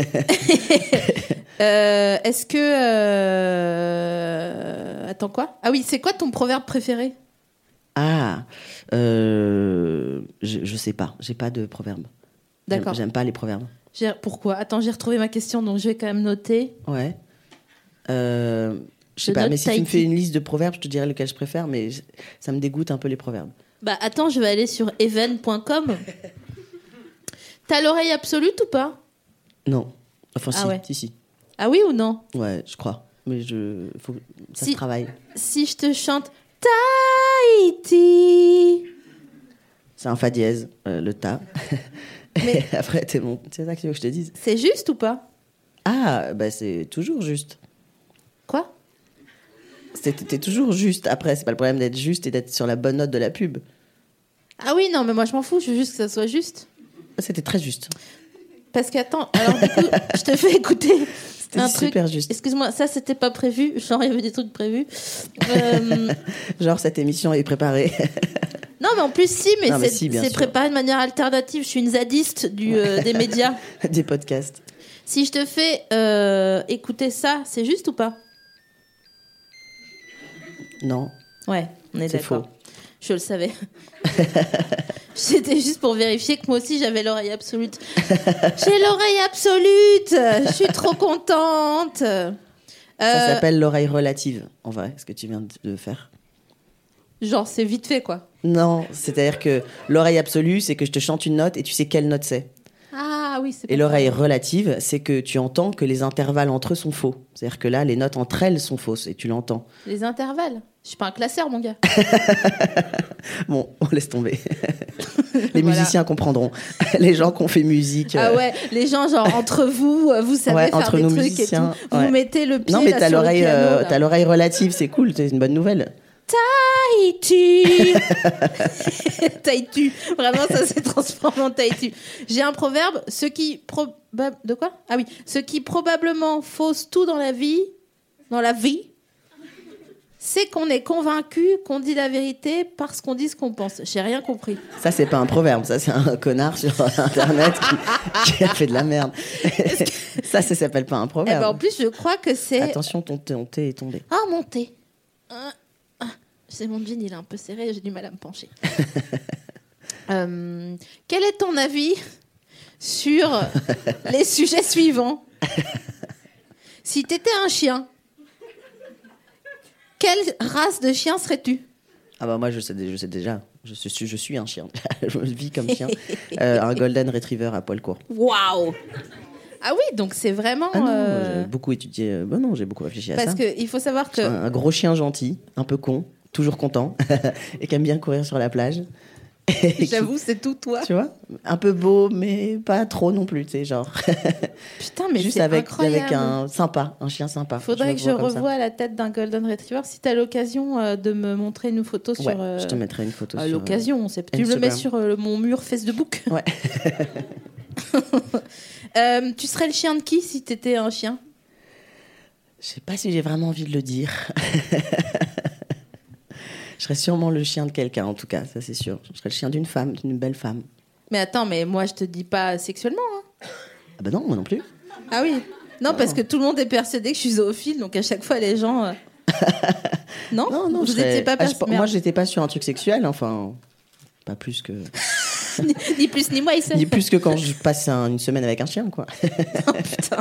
Est-ce que attends quoi ? Ah oui, c'est quoi ton proverbe préféré ? Ah, je sais pas. J'ai pas de proverbe. D'accord. J'aime pas les proverbes. Pourquoi ? Attends, j'ai retrouvé ma question, donc je vais quand même noter. Ouais. Je sais pas, mais si tu me fais une liste de proverbes, je te dirais lequel je préfère, mais ça me dégoûte un peu les proverbes. Attends, je vais aller sur even.com. T'as l'oreille absolue ou pas ? Non. Enfin, ouais. si. Ah oui ou non ? Ouais, je crois. Mais ça se travaille. Si je te chante Tahiti. C'est un fa dièse, le ta. Mais après, c'est ça que tu veux que je te dise. C'est juste ou pas ? Ah, c'est toujours juste. Quoi ? T'es toujours juste. Après, c'est pas le problème d'être juste et d'être sur la bonne note de la pub. Ah oui, non, mais moi je m'en fous, je veux juste que ça soit juste. C'était très juste. Parce qu'attends, alors du coup, je te fais écouter un truc. Super juste. Excuse-moi, ça c'était pas prévu, genre il y avait des trucs prévus. Genre cette émission est préparée. Non, mais en plus, mais non, c'est préparé de manière alternative. Je suis une zadiste des médias. Des podcasts. Si je te fais écouter ça, c'est juste ou pas ? Non. Ouais, on est d'accord. C'est faux. Je le savais. C'était juste pour vérifier que moi aussi j'avais l'oreille absolute. J'ai l'oreille absolute. Je suis trop contente. Ça s'appelle l'oreille relative, en vrai, ce que tu viens de faire. Genre, c'est vite fait, quoi. Non, c'est-à-dire que l'oreille absolue, c'est que je te chante une note et tu sais quelle note c'est. Ah oui, c'est. Et l'oreille relative, c'est que tu entends que les intervalles entre eux sont faux. C'est-à-dire que là, les notes entre elles sont fausses et tu l'entends. Les intervalles ? Je suis pas un classeur, mon gars. Bon, on laisse tomber. Les musiciens comprendront. Les gens qui ont fait musique. Ah ouais, les gens, genre, entre vous, vous savez faire des trucs musiciens, et tout. Vous mettez le pied non, mais là, sur le piano. t'as l'oreille relative, c'est cool, c'est une bonne nouvelle. Tahiti. Tahiti. Vraiment, ça s'est transformé en Tahiti. J'ai un proverbe, de quoi ? Ah oui, ce qui probablement fausse tout dans la vie, c'est qu'on est convaincu qu'on dit la vérité parce qu'on dit ce qu'on pense. J'ai rien compris. Ça, c'est pas un proverbe, ça, c'est un connard sur Internet qui a fait de la merde. Ça s'appelle pas un proverbe. En plus, je crois que c'est... Attention, ton thé est tombé. Ah, mon thé. C'est mon jean, il est un peu serré, j'ai du mal à me pencher. Quel est ton avis sur les sujets suivants ? Si t'étais un chien, quelle race de chien serais-tu ? Ah moi je sais déjà. Je suis un chien. Je vis comme chien. Un golden retriever à poil court. Waouh ! Ah oui, donc c'est vraiment... Ah non, j'ai beaucoup étudié. Non, j'ai beaucoup réfléchi à ça. Parce qu'il faut savoir que... Un gros chien gentil, un peu con, toujours content, et qui aime bien courir sur la plage. J'avoue, c'est tout toi. Tu vois, un peu beau, mais pas trop non plus, tu sais, genre. Putain, mais juste c'est avec incroyable. un chien sympa. Faudrait que je revoie la tête d'un golden retriever. Si t'as l'occasion de me montrer une photo sur. Je te mettrai une photo. À l'occasion, tu le mets sur mon mur Facebook. Ouais. Tu serais le chien de qui si t'étais un chien ? Je sais pas si j'ai vraiment envie de le dire. Je serais sûrement le chien de quelqu'un, en tout cas, ça c'est sûr. Je serais le chien d'une femme, d'une belle femme. Mais attends, mais moi je te dis pas sexuellement. Hein. Ah bah non, moi non plus. Ah oui. Non, parce que tout le monde est persuadé que je suis zoophile, donc à chaque fois les gens. Non, vous étiez pas moi j'étais pas sur un truc sexuel, enfin, pas plus que. Ni plus ni moins. Ni plus que quand je passe une semaine avec un chien, quoi. Oh putain.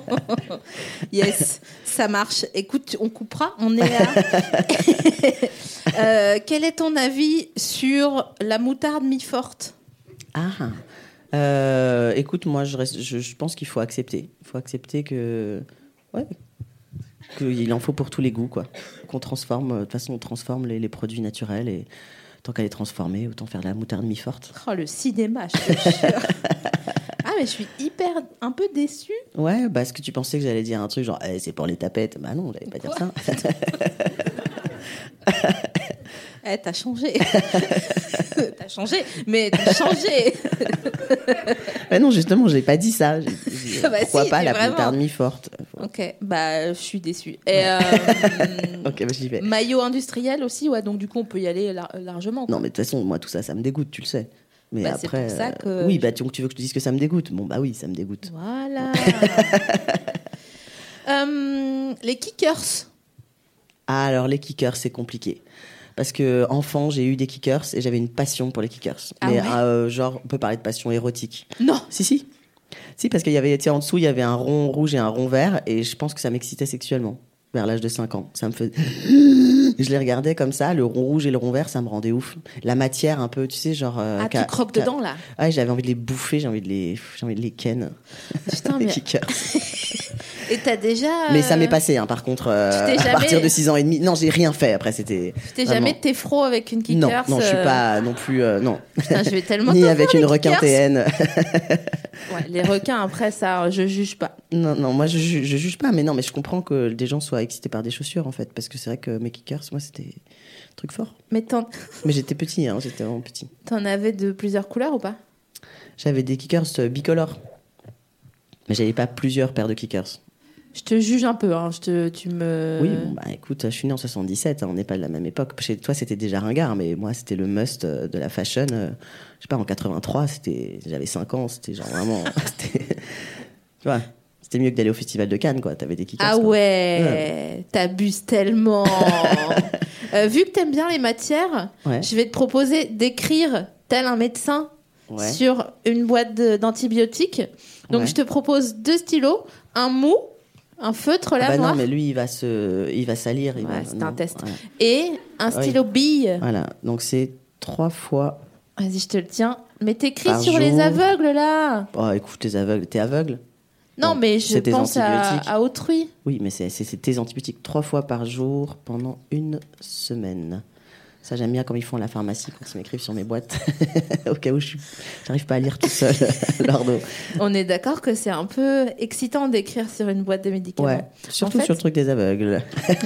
Yes, ça marche. Écoute, on coupera, on est là. Quel est ton avis sur la moutarde mi-forte ? Écoute, moi je pense qu'il faut accepter. Il faut accepter que Ouais. Il en faut pour tous les goûts, quoi. Qu'on transforme, de toute façon, on transforme les produits naturels et tant qu'à les transformer, autant faire de la moutarde mi-forte. Oh, le cinéma, je te jure. Ah, mais je suis un peu déçue. Ouais, parce que tu pensais que j'allais dire un truc genre c'est pour les tapettes. Bah non, j'allais pas dire ça. T'as changé. T'as changé, mais t'as changé. Bah non, justement, j'ai pas dit ça. Pourquoi si, pas la vraiment. moutarde mi-forte. Ok, bah je suis déçue. Et Ok, bah j'y vais. maillot industriel aussi, ouais, donc du coup on peut y aller largement. Quoi. Non, mais de toute façon, moi tout ça, ça me dégoûte, tu le sais. Mais Bah, après, c'est pour ça que oui, bah tu veux que je te dise que ça me dégoûte. Bon, bah oui, ça me dégoûte. Voilà. Les kickers. Ah, alors les kickers, c'est compliqué. Parce que enfant, j'ai eu des kickers et j'avais une passion pour les kickers. Ah mais ouais genre, on peut parler de passion érotique. Non. Si. Si, parce qu'il y avait, tu sais, en dessous, il y avait un rond rouge et un rond vert, et je pense que ça m'excitait sexuellement, vers l'âge de 5 ans. Ça me faisait... Je les regardais comme ça, le rond rouge et le rond vert, ça me rendait ouf. La matière, un peu, tu sais, genre... tu croques dedans, là. Ouais, j'avais envie de les bouffer, j'ai envie de les ken. Putain, les mais... kickers. Et t'as déjà... Mais ça m'est passé, hein, par contre, à partir de 6 ans et demi. Non, j'ai rien fait, après, c'était... Tu t'es jamais téfro avec une kickers? Non, je suis pas non plus... non. Putain, je vais tellement Ni t'en avec faire, une les requin kickers. TN. Ouais, les requins, après, ça, je juge pas. Non, moi je juge pas, mais non, mais je comprends que des gens soient excités par des chaussures en fait, parce que c'est vrai que mes kickers, moi c'était un truc fort. Mais Mais j'étais petit, hein, j'étais vraiment petit. T'en avais de plusieurs couleurs ou pas? J'avais des kickers bicolores, mais j'avais pas plusieurs paires de kickers. Je te juge un peu, hein. Tu me... Oui, bon, bah écoute, je suis né en 77, hein, on n'est pas de la même époque. Chez toi c'était déjà ringard, mais moi c'était le must de la fashion. Je sais pas, en 83, j'avais 5 ans, c'était genre vraiment... tu vois, c'était mieux que d'aller au festival de Cannes, quoi. T'avais des kickers. Ah ouais, t'abuses tellement. Vu que t'aimes bien les matières, Ouais. je vais te proposer d'écrire tel un médecin Ouais. sur une boîte d'antibiotiques. Donc Ouais. je te propose 2 stylos, un mou, un feutre Ah bah lavoir non, mais lui il va salir. Ouais, c'est non, un test. ouais. Et un stylo bille. Voilà, donc c'est 3 fois. Vas-y, je te le tiens. Mais t'écris Par sur jour. les aveugles là. Oh, écoute, t'es aveugle. T'es aveugle? Non, Bon, mais je c'est tes pense antibiotiques. à autrui. Oui, mais c'est tes antibiotiques 3 fois par jour pendant 1 semaine. Ça, j'aime bien comme ils font à la pharmacie quand ils m'écrivent sur mes boîtes. Au cas où j'arrive pas à lire tout seul l'ordre. On est d'accord que c'est un peu excitant d'écrire sur une boîte de médicaments. Ouais, surtout En fait- sur le truc des aveugles.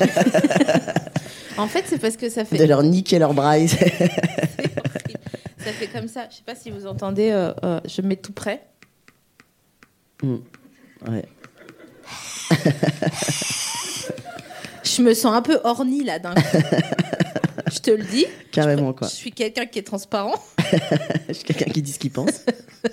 En fait, c'est parce que ça fait... De leur niquer leur braille. C'est horrible. Ça fait comme ça. Je sais pas si vous entendez. Je mets tout près. Ouais. Je me sens un peu ornie là d'un coup. Je te le dis. Carrément, quoi. Je suis quelqu'un qui est transparent. Je suis quelqu'un qui dit ce qu'il pense.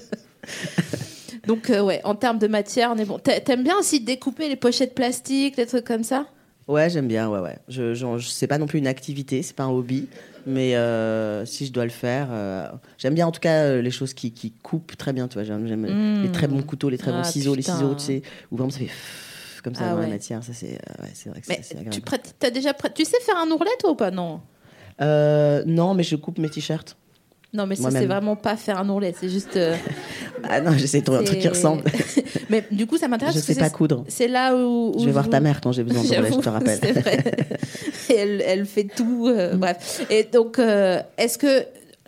Donc ouais, en termes de matière, on est bon. T'aimes bien aussi découper les pochettes plastiques, les trucs comme ça? Ouais, j'aime bien, ouais. C'est pas non plus une activité, c'est pas un hobby, mais si je dois le faire, j'aime bien en tout cas les choses qui coupent très bien, tu vois. J'aime les très bons couteaux, les très bons ciseaux, putain. les ciseaux, tu sais, où vraiment ça fait comme ça dans la ouais. matière, ça c'est vrai que Mais c'est agréable. tu sais faire un ourlet toi ou pas? Non. Non, mais je coupe mes t-shirts. Non, mais ça Moi-même. c'est vraiment pas faire un ourlet, c'est juste. Ah non, j'essaie de trouver un truc qui ressemble. Mais du coup, ça m'intéresse. Je parce que sais pas coudre. C'est là où Je vais voir vous- ta mère quand j'ai besoin de ourlet, je J'avoue, te rappelle. C'est vrai. Et elle fait tout. Bref. Et donc, est-ce que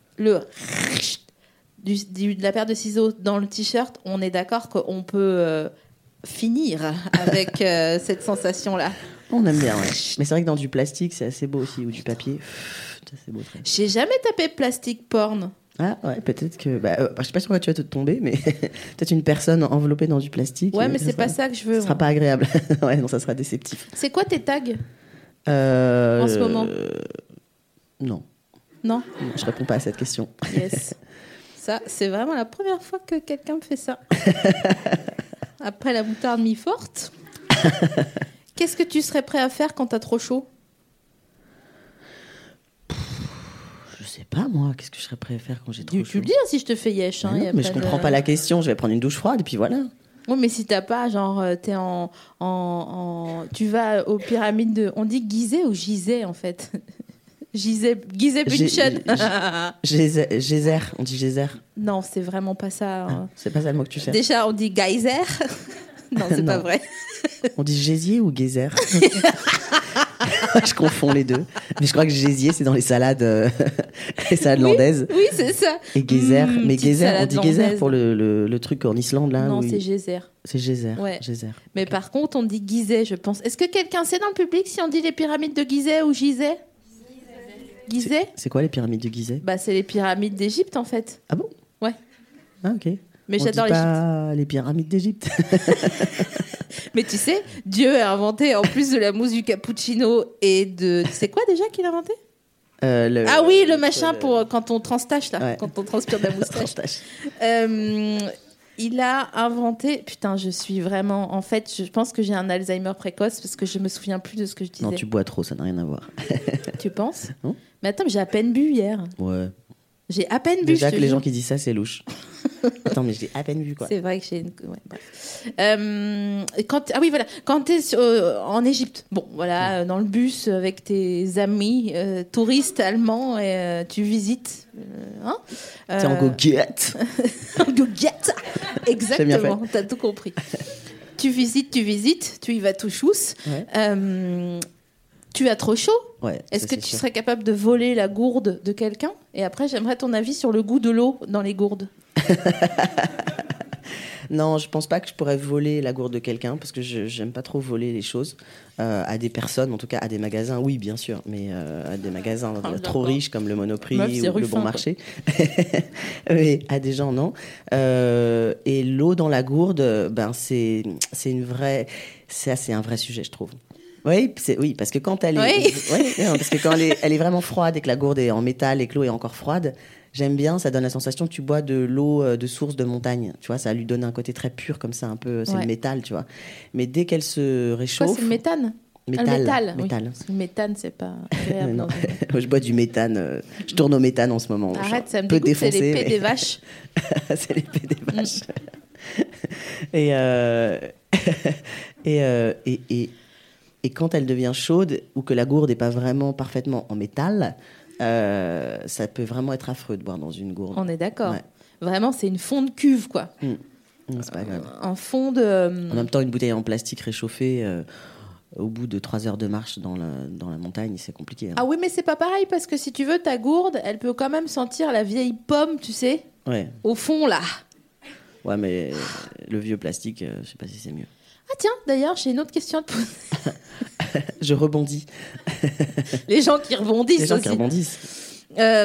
de la paire de ciseaux dans le t-shirt, on est d'accord qu'on peut finir avec cette sensation-là? On aime bien, ouais. Mais c'est vrai que dans du plastique, c'est assez beau aussi, ou du papier. Ça, c'est beau, très. J'ai jamais tapé plastique porn. Ah ouais, peut-être que... je sais pas sur quoi tu vas te tomber, mais peut-être une personne enveloppée dans du plastique. Ouais, mais c'est pas ça que je veux. Ça sera moi. pas agréable. Ouais, non, ça sera déceptif. C'est quoi tes tags En ce moment Non, Non. je réponds pas à cette question. Yes. Ça, c'est vraiment la première fois que quelqu'un me fait ça. Après la moutarde mi-forte. Qu'est-ce que tu serais prêt à faire quand t'as trop chaud? Je sais pas, moi, qu'est-ce que je serais prêt à faire quand j'ai trop Tu chaud. le dis hein, si je te fais yesh. Hein, Mais, y non, a mais pas je de- comprends pas la question. Je vais prendre une douche froide et puis voilà. Oui, mais si t'as pas, genre, t'es tu vas aux pyramides de. On dit Gizeh ou Gizeh en fait? Gizeh Bunchen. Geyser, on dit geyser. Non, c'est vraiment pas ça. hein. C'est pas ça le mot que tu cherches. Déjà, on dit geyser. Non, c'est pas vrai. On dit gésier ou geyser? Je confonds les deux. Mais je crois que gésier, c'est dans les salades, landaises. Oui, c'est ça. Et geyser. Mais geyser, on dit geyser landaise. pour le truc en Islande, là. Non, où c'est geyser. C'est geyser. Ouais. Geyser. Mais par contre, on dit Gizeh, je pense. Est-ce que quelqu'un sait dans le public si on dit les pyramides de Gizeh ou Gizeh? Gizeh? C'est quoi les pyramides de Gizeh? Bah, c'est les pyramides d'Égypte, en fait. Ah bon? Ouais. Ah, ok. Mais on j'adore dit l'Égypte. pas les pyramides d'Égypte. Mais tu sais, Dieu a inventé, en plus de la mousse du cappuccino et de... Tu sais quoi déjà qu'il a inventé? Ah oui, le machin pour quand on transtache, là. Ouais. Quand on transpire de la moustache. Il a inventé... Putain, je suis vraiment... En fait, je pense que j'ai un Alzheimer précoce parce que je me souviens plus de ce que je disais. Non, tu bois trop, ça n'a rien à voir. Tu penses? Non. Mais attends, mais j'ai à peine bu hier. Ouais. J'ai à peine bu. Déjà je te que les jure. gens qui disent ça, c'est louche. Attends, mais je l'ai à peine vu, quoi. C'est vrai que j'ai une... Ouais, bref. Ah oui, voilà. Quand tu es en Égypte, bon, voilà, dans le bus avec tes amis touristes allemands, et tu visites. T'es en goguette. En goguette. J'ai bien Exactement, t'as tout compris. Tu visites, tu y vas tout chousse. Ouais. Tu as trop chaud. Ouais, Est-ce ça, que c'est tu sûr. serais capable de voler la gourde de quelqu'un? Et après, j'aimerais ton avis sur le goût de l'eau dans les gourdes. Non, je pense pas que je pourrais voler la gourde de quelqu'un parce que j'aime pas trop voler les choses à des personnes, en tout cas à des magasins, oui, bien sûr, mais à des magasins trop riches comme le Monoprix Meuf, c'est ou le Ruffin, Bon Marché. Mais à des gens, non. Et l'eau dans la gourde, ben c'est une vraie, c'est un vrai sujet, je trouve. Oui, parce que quand elle est, non, parce que quand elle est vraiment froide et que la gourde est en métal et que l'eau est encore froide, j'aime bien, ça donne la sensation que tu bois de l'eau de source de montagne, tu vois, ça lui donne un côté très pur comme ça, un peu, c'est le métal, tu vois. Mais dès qu'elle se réchauffe, Quoi, c'est le méthane? métal, Ah, le métal. métal. Oui. Parce que le méthane, c'est pas agréable. Non. Non. Moi, je bois du méthane, je tourne au méthane en ce moment. Arrête, ça me peu dégoûte, c'est défoncé, l'épée mais- des vaches. C'est l'épée des vaches. Et quand elle devient chaude ou que la gourde n'est pas vraiment parfaitement en métal, ça peut vraiment être affreux de boire dans une gourde. On est d'accord. Ouais. Vraiment, c'est une fond de cuve, quoi. Non, c'est pas grave. Un fond de... En même temps, une bouteille en plastique réchauffée, au bout de 3 heures de marche dans la montagne, c'est compliqué. Hein. Ah oui, mais c'est pas pareil, parce que si tu veux, ta gourde, elle peut quand même sentir la vieille pomme, tu sais, Ouais. au fond, là. Ouais, mais le vieux plastique, je sais pas si c'est mieux. Ah tiens, d'ailleurs, j'ai une autre question à te poser. Je rebondis. Les gens qui rebondissent Les gens aussi. qui rebondissent.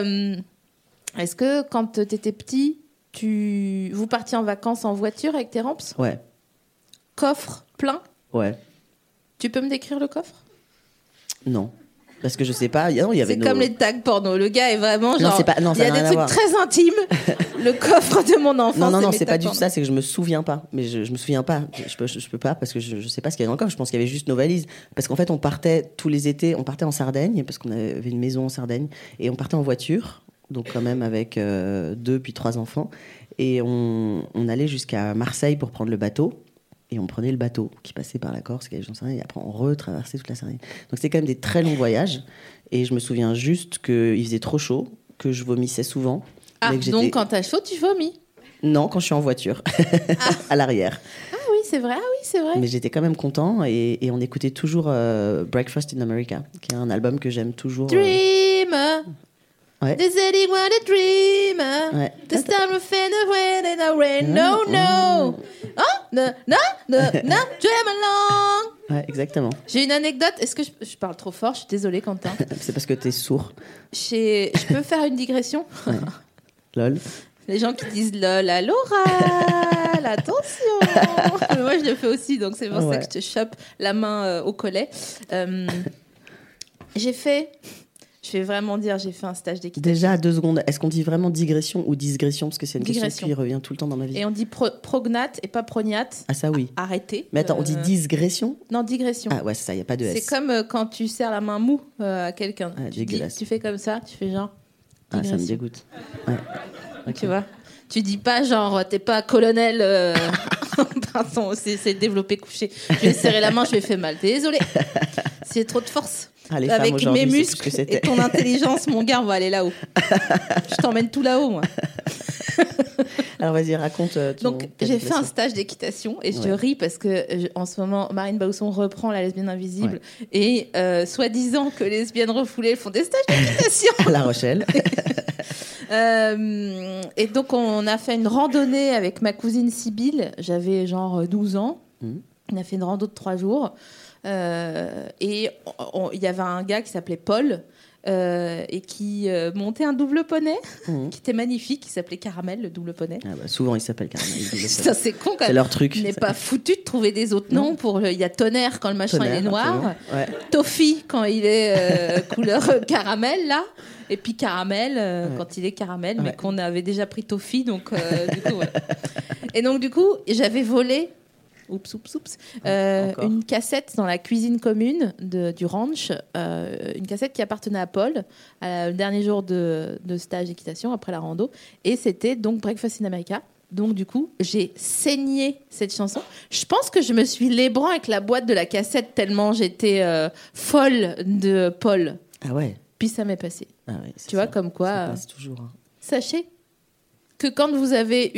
Est-ce que quand t'étais petit, vous partiez en vacances en voiture avec tes ramps? Ouais, Coffre plein? ouais. Tu peux me décrire le coffre? Non. Parce que je sais pas. Non, il y avait C'est comme les tags porno. Le gars est vraiment genre. c'est pas- non, il y ça a n'a des rien à trucs voir. très intimes. Le coffre de mon enfance. Non, mes c'est pas tags du tout porno. ça, c'est que je me souviens pas. Mais je me souviens pas. Je peux pas parce que je sais pas ce qu'il y a dans le coffre. Je pense qu'il y avait juste nos valises. Parce qu'en fait, on partait tous les étés, on partait en Sardaigne, parce qu'on avait une maison en Sardaigne, et on partait en voiture, donc quand même avec 2 puis 3 enfants. Et on allait jusqu'à Marseille pour prendre le bateau. Et on prenait le bateau qui passait par la Corse, et après on retraversait toute la Sardaigne. Donc c'est quand même des très longs voyages. Et je me souviens juste qu'il faisait trop chaud, que je vomissais souvent. Ah, mais que donc j'étais- quand t'as chaud, tu vomis. Non, quand je suis en voiture, à l'arrière. Ah oui, c'est vrai. Ah oui, c'est vrai. Mais j'étais quand même content et on écoutait toujours Breakfast in America, qui est un album que j'aime toujours. Dreamer. Ouais. They said he was a dreamer. Ouais. The star of the rain and the rain. No, no. Oh, no, no, no, no. Dream along. Ouais, exactement. J'ai une anecdote. Est-ce que je parle trop fort? Je suis désolée, Quentin. C'est parce que t'es sourd. Je peux faire une digression? Lol. Les gens qui disent lol à l'oral, attention. Mais moi, je le fais aussi, donc c'est pour ça Ouais. que je te chope la main au collet. Je vais vraiment dire, j'ai fait un stage d'équitation. Déjà, 2 secondes. Est-ce qu'on dit vraiment digression ou digression? Parce que c'est une Digression. question qui revient tout le temps dans ma vie. Et on dit prognate et pas prognate. Ah, ça oui. Arrêtez. Mais attends, on dit digression? Non, digression. Ah ouais, c'est ça, il n'y a pas de S. C'est comme quand tu serres la main mou à quelqu'un. Ah, tu dégueulasse. fais comme ça, tu fais genre. Ah, ça me digression. dégoûte. Ouais. Ok. Tu vois? Tu dis pas genre, t'es pas colonel. Pardon, c'est développé couché. Je vais serrer la main, je lui ai fait mal. Désolée. C'est trop de force. Ah, les femmes Avec aujourd'hui, mes c'est muscles plus ce que c'était. et ton intelligence, mon gars, on va aller là-haut. Je t'emmène tout là-haut, moi. Alors vas-y, raconte. Donc j'ai fait un stage d'équitation et je ris parce que en ce moment Marine Bausson reprend La lesbienne invisible et soi-disant que les lesbiennes refoulées font des stages d'équitation à La Rochelle. Et donc on a fait une randonnée avec ma cousine Sybille, j'avais genre 12 ans. On a fait une rando de 3 jours et il y avait un gars qui s'appelait Paul et qui montait un double poney qui était magnifique, qui s'appelait Caramel, le double poney. Souvent il s'appelle Caramel. Ça, c'est con quand même. C'est leur truc. Il n'est pas foutu de trouver des autres noms. Il y a Tonnerre quand le machin il est noir, Toffee quand il est couleur caramel là, et puis Caramel quand il est caramel, mais qu'on avait déjà pris Toffee, donc du coup et donc du coup j'avais volé une cassette dans la cuisine commune du ranch, une cassette qui appartenait à Paul le dernier jour de stage d'équitation après la rando, et c'était donc Breakfast in America. Donc du coup j'ai saigné cette chanson. Je pense que je me suis lébrant avec la boîte de la cassette tellement j'étais folle de Paul. Ah ouais. Puis ça m'est passé. Ah ouais, tu vois comme quoi ça passe toujours. Sachez que quand vous avez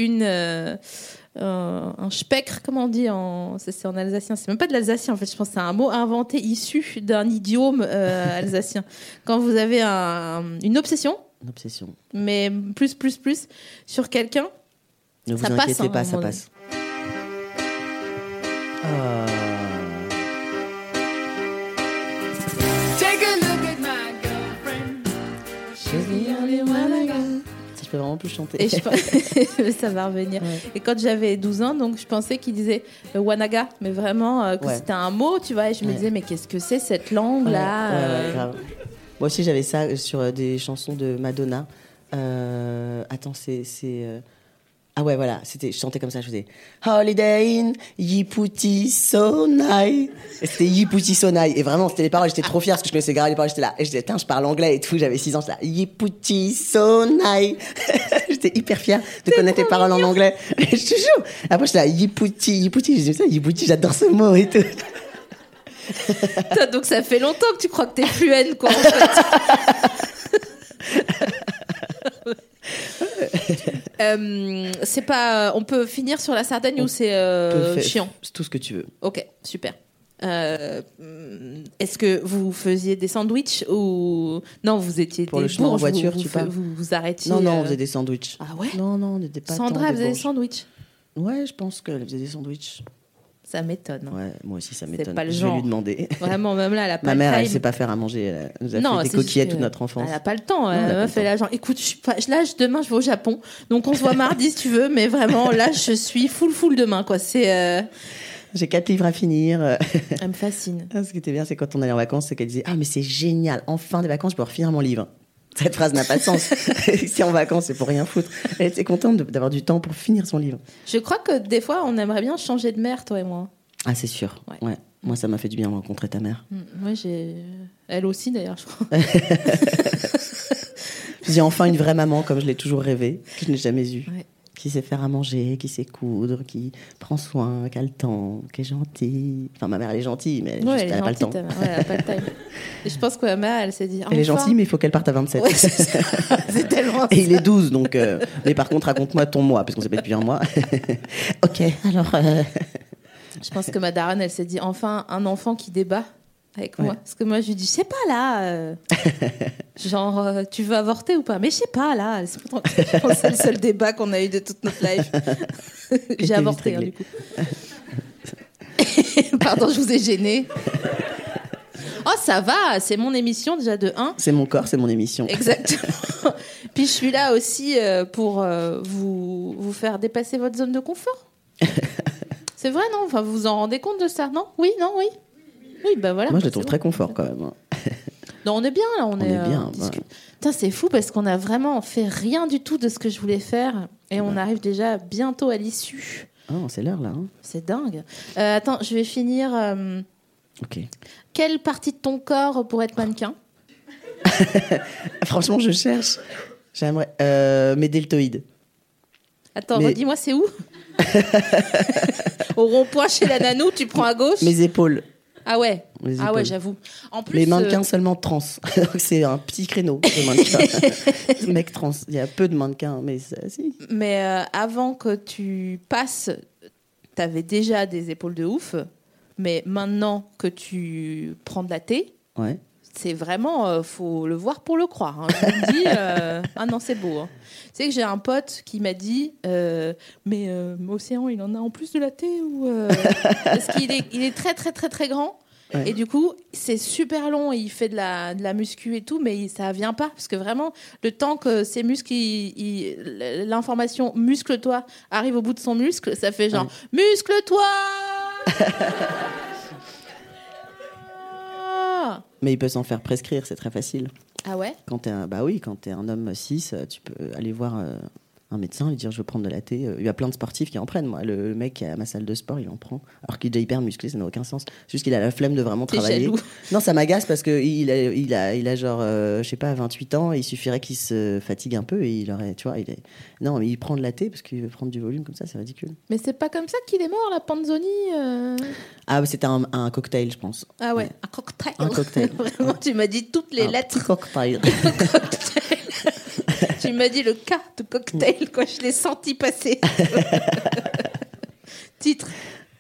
un spectre, comment on dit c'est en alsacien, c'est même pas de l'alsacien en fait, je pense que c'est un mot inventé issu d'un idiome alsacien. Quand vous avez une obsession, mais plus sur quelqu'un, ne vous ça inquiétez passe, pas, ça passe. Take a look at my girlfriend. She's the only one I got. Je peux vraiment plus chanter. Et ça va revenir. Ouais. Et quand j'avais 12 ans, donc je pensais qu'il disait wanaga, mais vraiment que c'était un mot, tu vois. Et je me disais, mais qu'est-ce que c'est cette langue-là grave. Moi aussi, j'avais ça sur des chansons de Madonna. Attends, Ah ouais, voilà, je chantais comme ça, je faisais Holiday in Yiputi Sonai. Et c'était Yiputi Sonai. Et vraiment, c'était les paroles, j'étais trop fière parce que je connaissais grave les paroles, j'étais là. Et je disais, je parle anglais et tout, j'avais 6 ans, j'étais là, Yiputi Sonai. J'étais hyper fière de connaître les paroles en anglais. Et je te jure. Après, j'étais là, Yiputi. Je disais, Yiputi, j'adore ce mot et tout. Toi, donc ça fait longtemps que tu crois que t'es fluente, quoi, en fait. C'est pas. On peut finir sur la Sardaigne ou c'est chiant? C'est tout ce que tu veux. Ok, super. Est-ce que vous faisiez des sandwichs ou non, vous étiez pour le chemin en voiture, tu parles? Vous arrêtiez? Non, on faisait des sandwichs. Ah ouais? Non, on n'était pas. Sandra faisait des sandwichs. Ouais, je pense qu'elle faisait des sandwichs. Ça m'étonne. Ouais, moi aussi ça m'étonne. C'est pas le genre. Je vais lui demander. Vraiment, même là, elle a pas Ma mère, le time. Elle sait pas faire à manger. Elle nous a fait des coquillettes toute notre enfance. Elle a pas le temps. Elle fait là, genre, écoute, demain je vais au Japon, donc on se voit mardi si tu veux, mais vraiment là, je suis full demain, quoi. C'est. J'ai 4 livres à finir. Elle me fascine. Ce qui était bien, c'est quand on allait en vacances, c'est qu'elle disait, mais c'est génial, enfin des vacances, je peux finir mon livre. Cette phrase n'a pas de sens. Si en vacances, c'est pour rien foutre. Elle était contente d'avoir du temps pour finir son livre. Je crois que des fois, on aimerait bien changer de mère, toi et moi. Ah, c'est sûr. Ouais. Moi, ça m'a fait du bien de rencontrer ta mère. Moi, elle aussi, d'ailleurs, je crois. J'ai enfin une vraie maman, comme je l'ai toujours rêvé, que je n'ai jamais eue. Ouais. Qui sait faire à manger, qui sait coudre, qui prend soin, qui a le temps, qui est gentille. Enfin, ma mère, elle est gentille, mais elle n'a pas le temps. Elle n'a pas le time. Et je pense que ma mère, elle s'est dit... Elle est gentille, mais il faut qu'elle parte à 27. Ouais, c'est tellement... Et il est 12, donc... Mais par contre, raconte-moi ton mois, parce qu'on s'appelle depuis un mois. Ok, alors... Je pense que ma daronne, elle s'est dit, enfin, un enfant qui débat avec moi. Parce que moi, je lui dis, je sais pas, là... genre, tu veux avorter ou pas? Mais je sais pas, là. Je pense que c'est le seul débat qu'on a eu de toute notre life. J'ai avorté, du coup. Pardon, je vous ai gêné. Oh, ça va, c'est mon émission déjà de 1. C'est mon corps, c'est mon émission. Exactement. Puis je suis là aussi pour vous faire dépasser votre zone de confort. C'est vrai, non? Enfin, vous vous en rendez compte de ça? Non? Oui, non, oui. Oui, bah voilà. Moi, je le trouve très confort quand même. Non, on est bien là, on est bien. Putain, c'est fou parce qu'on a vraiment fait rien du tout de ce que je voulais faire et on arrive déjà bientôt à l'issue. Oh, c'est l'heure là. C'est dingue. Attends, je vais finir. Ok. Quelle partie de ton corps pourrait être mannequin? Franchement, je cherche. J'aimerais mes deltoïdes. Attends, redis-moi, c'est où? Au rond-point chez la nanou, tu prends à gauche? Mes épaules. Ah ouais. les Ah ouais, épaules. j'avoue. En plus, Les mannequins seulement trans. C'est un petit créneau, les mannequins. Les mecs trans. Il y a peu de mannequins, mais si. mais avant que tu passes, t'avais déjà des épaules de ouf. Mais maintenant que tu prends de la thé, Ouais. c'est vraiment, faut le voir pour le croire. Hein. Je vous le dis, ah non, c'est beau. Hein. Tu sais que j'ai un pote qui m'a dit, mais Océan, il en a en plus de la thé ou parce qu'il est, il est très très très très grand. Ouais. Et du coup, c'est super long. Il fait de la muscu et tout, mais ça vient pas parce que vraiment, le temps que ses muscles, l'information muscle-toi arrive au bout de son muscle, ça fait genre muscle-toi. Mais il peut s'en faire prescrire, c'est très facile. Ah ouais. Quand t'es un homme cis, tu peux aller voir un médecin, lui dire je veux prendre de la thé. Il y a plein de sportifs qui en prennent. Moi, le mec qui est à ma salle de sport, il en prend. Alors qu'il est hyper musclé, ça n'a aucun sens. C'est juste qu'il a la flemme de vraiment T'es travailler. jaloux. Non, ça m'agace parce qu'il a genre, je sais pas, 28 ans. Il suffirait qu'il se fatigue un peu et il aurait, tu vois, non, mais il prend de la thé parce qu'il veut prendre du volume comme ça, c'est ridicule. Mais c'est pas comme ça qu'il est mort, la Panzoni. Ah, c'était un cocktail, je pense. Ah ouais, un cocktail. Un cocktail. Vraiment, tu m'as dit toutes les Un lettres. petit cocktail. Cocktail. Tu m'as dit le cas de cocktail, quoi. Je l'ai senti passer. Titre.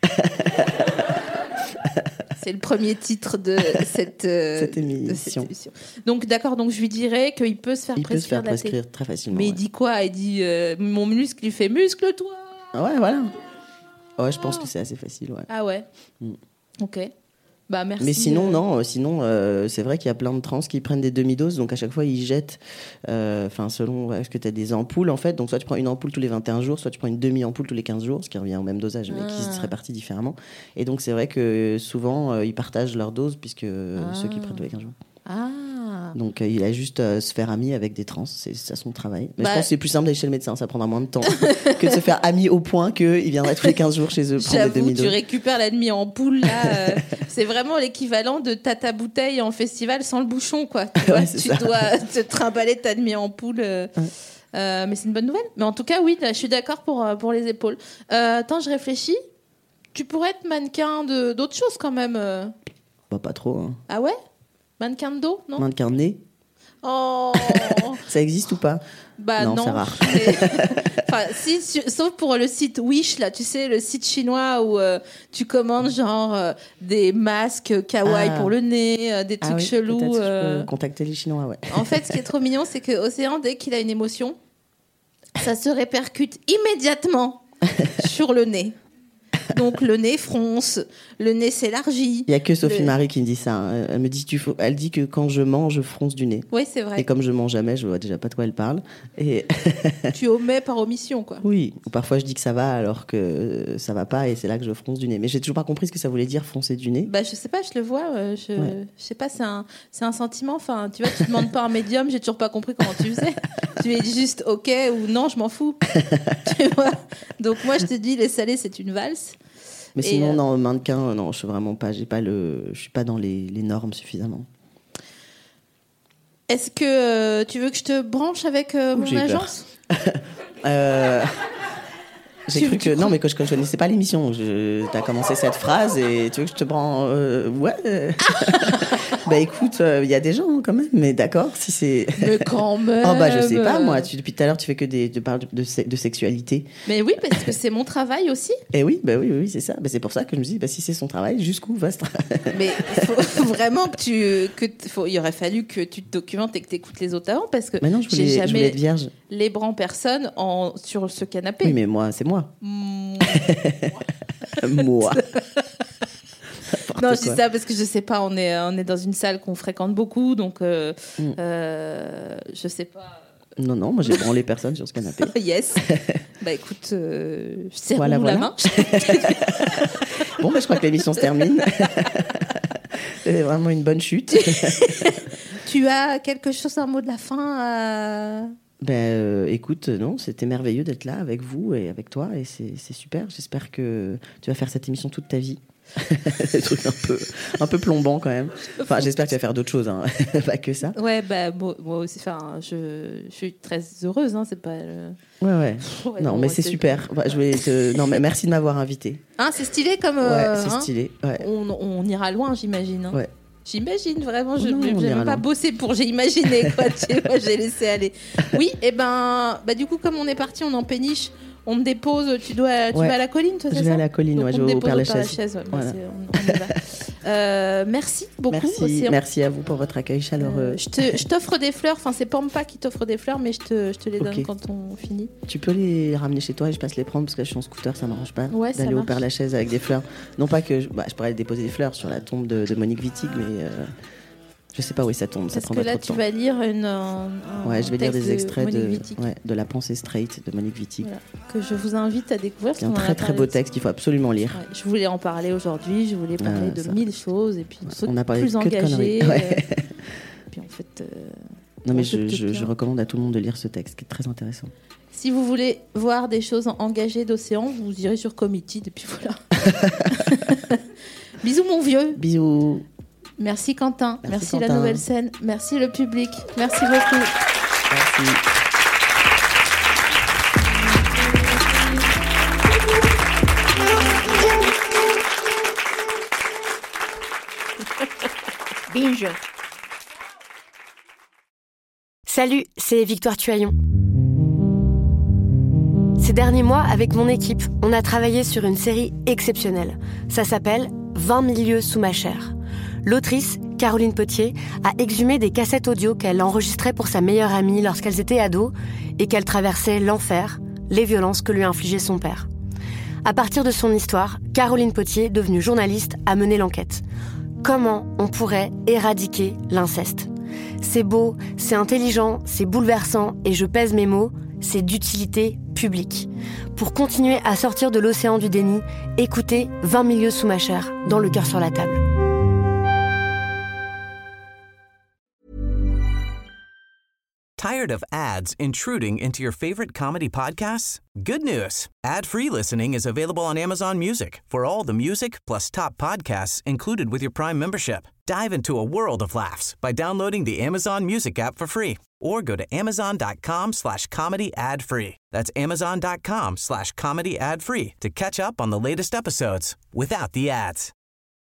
C'est le premier titre de cette émission. Donc d'accord, donc je lui dirais qu'il peut se faire Il peut se faire prescrire de la thé. prescrire très facilement. Mais ouais. il dit quoi? Il dit mon muscle, il fait muscle-toi. Ouais, voilà. Ouais, je pense que c'est assez facile, ouais. Ah ouais. Ok. Bah merci. Mais sinon, non. Sinon, c'est vrai qu'il y a plein de trans qui prennent des demi-doses. Donc, à chaque fois, ils jettent. Enfin, selon. Est-ce que tu as des ampoules, en fait? Donc, soit tu prends une ampoule tous les 21 jours, soit tu prends une demi-ampoule tous les 15 jours, ce qui revient au même dosage, mais qui se répartit différemment. Et donc, c'est vrai que souvent, ils partagent leur dose, puisque ceux qui prennent tous les 15 jours. Ah. Donc, il a juste à se faire ami avec des trans. C'est ça son travail. Mais Bah, je pense que c'est plus simple d'aller chez le médecin. Ça prendra moins de temps que de se faire ami au point qu'il viendrait tous les 15 jours chez eux prendre des J'avoue, demi-doses. tu récupères la demi en poule là. C'est vraiment l'équivalent de ta bouteille en festival sans le bouchon, quoi. Tu vois, Ouais, c'est tu ça. dois te trimballer ta demi en poule. Mais c'est une bonne nouvelle. Mais en tout cas, oui, là, je suis d'accord pour les épaules. Attends, je réfléchis. Tu pourrais être mannequin d'autres choses quand même. Bah, pas trop. Hein. Ah ouais? Mannequin de dos, non? Mannequin de nez, Oh. ça existe ou pas? Bah Non, non, c'est rare. Enfin, sauf pour le site Wish, là, tu sais, le site chinois où tu commandes genre des masques kawaii pour le nez, des trucs oui, chelous. peut-être je peux contacter les Chinois, ouais. En fait, ce qui est trop mignon, c'est que Océan, dès qu'il a une émotion, ça se répercute immédiatement sur le nez. Donc le nez fronce, le nez s'élargit. Il y a que Sophie Marie qui me dit ça. Hein. Elle me dit elle dit que quand je mange, je fronce du nez. Oui, c'est vrai. Et comme je mange jamais, je vois déjà pas de quoi elle parle. Et Tu omets par omission, quoi. oui, ou parfois je dis que ça va alors que ça va pas et c'est là que je fronce du nez. Mais j'ai toujours pas compris ce que ça voulait dire froncer du nez. Bah, je sais pas, je le vois. Je sais pas, c'est un sentiment. Enfin, tu vois, tu demandes pas un médium, j'ai toujours pas compris comment tu faisais. Tu es juste OK ou non, je m'en fous. Tu vois. Donc moi, je te dis, les salés, c'est une valse. Mais sinon, non, mannequin, non, je suis vraiment pas. Je suis pas dans les normes suffisamment. Est-ce que tu veux que je te branche avec mon j'ai peur. agence? J'ai cru que non, mais que je connaissais pas l'émission. T'as commencé cette phrase et tu veux que je te prends ouais. Bah écoute, il y a des gens hein, quand même, mais d'accord, si c'est. Mais quand même. Oh bah je sais pas moi. Depuis tout à l'heure, tu fais que tu parles de sexualité. Mais oui, parce que c'est mon travail aussi. Et oui, bah oui, c'est ça. Bah, c'est pour ça que je me dis, bah si c'est son travail, jusqu'où va ce travail? Mais faut vraiment il aurait fallu que tu te documentes et que tu écoutes les autres avant, parce que Mais non, je voulais jamais être vierge. l'ébranle personne sur ce canapé. Oui, mais moi, c'est moi. Moi. Moi. Non, je dis ça parce que je sais pas, on est dans une salle qu'on fréquente beaucoup, donc je sais pas. Non, moi j'ai branlé personne sur ce canapé. Yes. Bah écoute, serrons-nous Voilà. la main. Bon, bah, je crois que l'émission se termine. C'est vraiment une bonne chute. Tu as quelque chose, un mot de la fin Écoute, non, c'était merveilleux d'être là avec vous et avec toi et c'est super. J'espère que tu vas faire cette émission toute ta vie. Des trucs un peu plombants quand même. Enfin, j'espère que tu vas faire d'autres choses, hein. Pas que ça. Ouais, bah, moi aussi, enfin, je suis très heureuse, hein, c'est pas... Ouais. Ouais, non, mais c'est super. Bah, non, mais merci de m'avoir invitée. Hein, c'est stylé comme... Ouais, c'est hein, stylé. Ouais. On ira loin, j'imagine. Hein. Ouais. J'imagine vraiment, je Non, on n'ai ira même pas loin. bossé pour j'ai imaginé, quoi. Tu vois, j'ai laissé aller. Oui, et ben, du coup, comme on est parti, on en péniche, on me dépose. Tu vas à la colline, toi, c'est ça? Je vais à la colline, donc, ouais, on je me vais au dépose Père-Lachaise. Ouais, Voilà. on y va. Merci beaucoup. Merci à vous pour votre accueil chaleureux. Je t'offre des fleurs. Enfin, c'est Pampa qui t'offre des fleurs, mais je te les donne Ok. quand on finit. Tu peux les ramener chez toi et je passe les prendre parce que je suis en scooter, ça m'arrange pas Ouais, ça d'aller au marche. Père-Lachaise avec des fleurs. Non pas que je pourrais déposer des fleurs sur la tombe de Monique Wittig, mais je sais pas où est sa tombe. Ça Parce que prendrait là, trop de tu temps. vas lire Ouais, je vais lire texte des extraits Monique Wittig, de La pensée straight de Monique Wittig. voilà, que je vous invite à découvrir. C'est un parce qu'on en très a très parlé beau aussi. texte qu'il faut absolument lire. Ouais, je voulais en parler aujourd'hui, je voulais parler de ça. 1000 choses et puis de trucs On a parlé plus que de engagés. conneries. Ouais. Puis en fait, Non mais on se je tient. recommande à tout le monde de lire ce texte qui est très intéressant. si vous voulez voir des choses engagées d'Océan, vous irez sur Committed et puis voilà. Bisous mon vieux. Bisous. Merci Quentin. Merci, la Quentin. nouvelle scène. Merci le public. Merci beaucoup. Merci. Binge. Salut, c'est Victoire Tuaillon. Ces derniers mois, avec mon équipe, on a travaillé sur une série exceptionnelle. Ça s'appelle 20 000 lieues sous ma chair. L'autrice, Caroline Potier, a exhumé des cassettes audio qu'elle enregistrait pour sa meilleure amie lorsqu'elles étaient ados et qu'elle traversait l'enfer, les violences que lui infligeait son père. À partir de son histoire, Caroline Potier, devenue journaliste, a mené l'enquête. Comment on pourrait éradiquer l'inceste ? C'est beau, c'est intelligent, c'est bouleversant et je pèse mes mots, c'est d'utilité publique. Pour continuer à sortir de l'océan du déni, écoutez 20 000 lieues sous ma chair, dans Le cœur sur la table. Tired of ads intruding into your favorite comedy podcasts? Good news. Ad-free listening is available on Amazon Music for all the music plus top podcasts included with your Prime membership. Dive into a world of laughs by downloading the Amazon Music app for free or go to amazon.com/comedy ad-free. That's amazon.com/comedy ad-free to catch up on the latest episodes without the ads.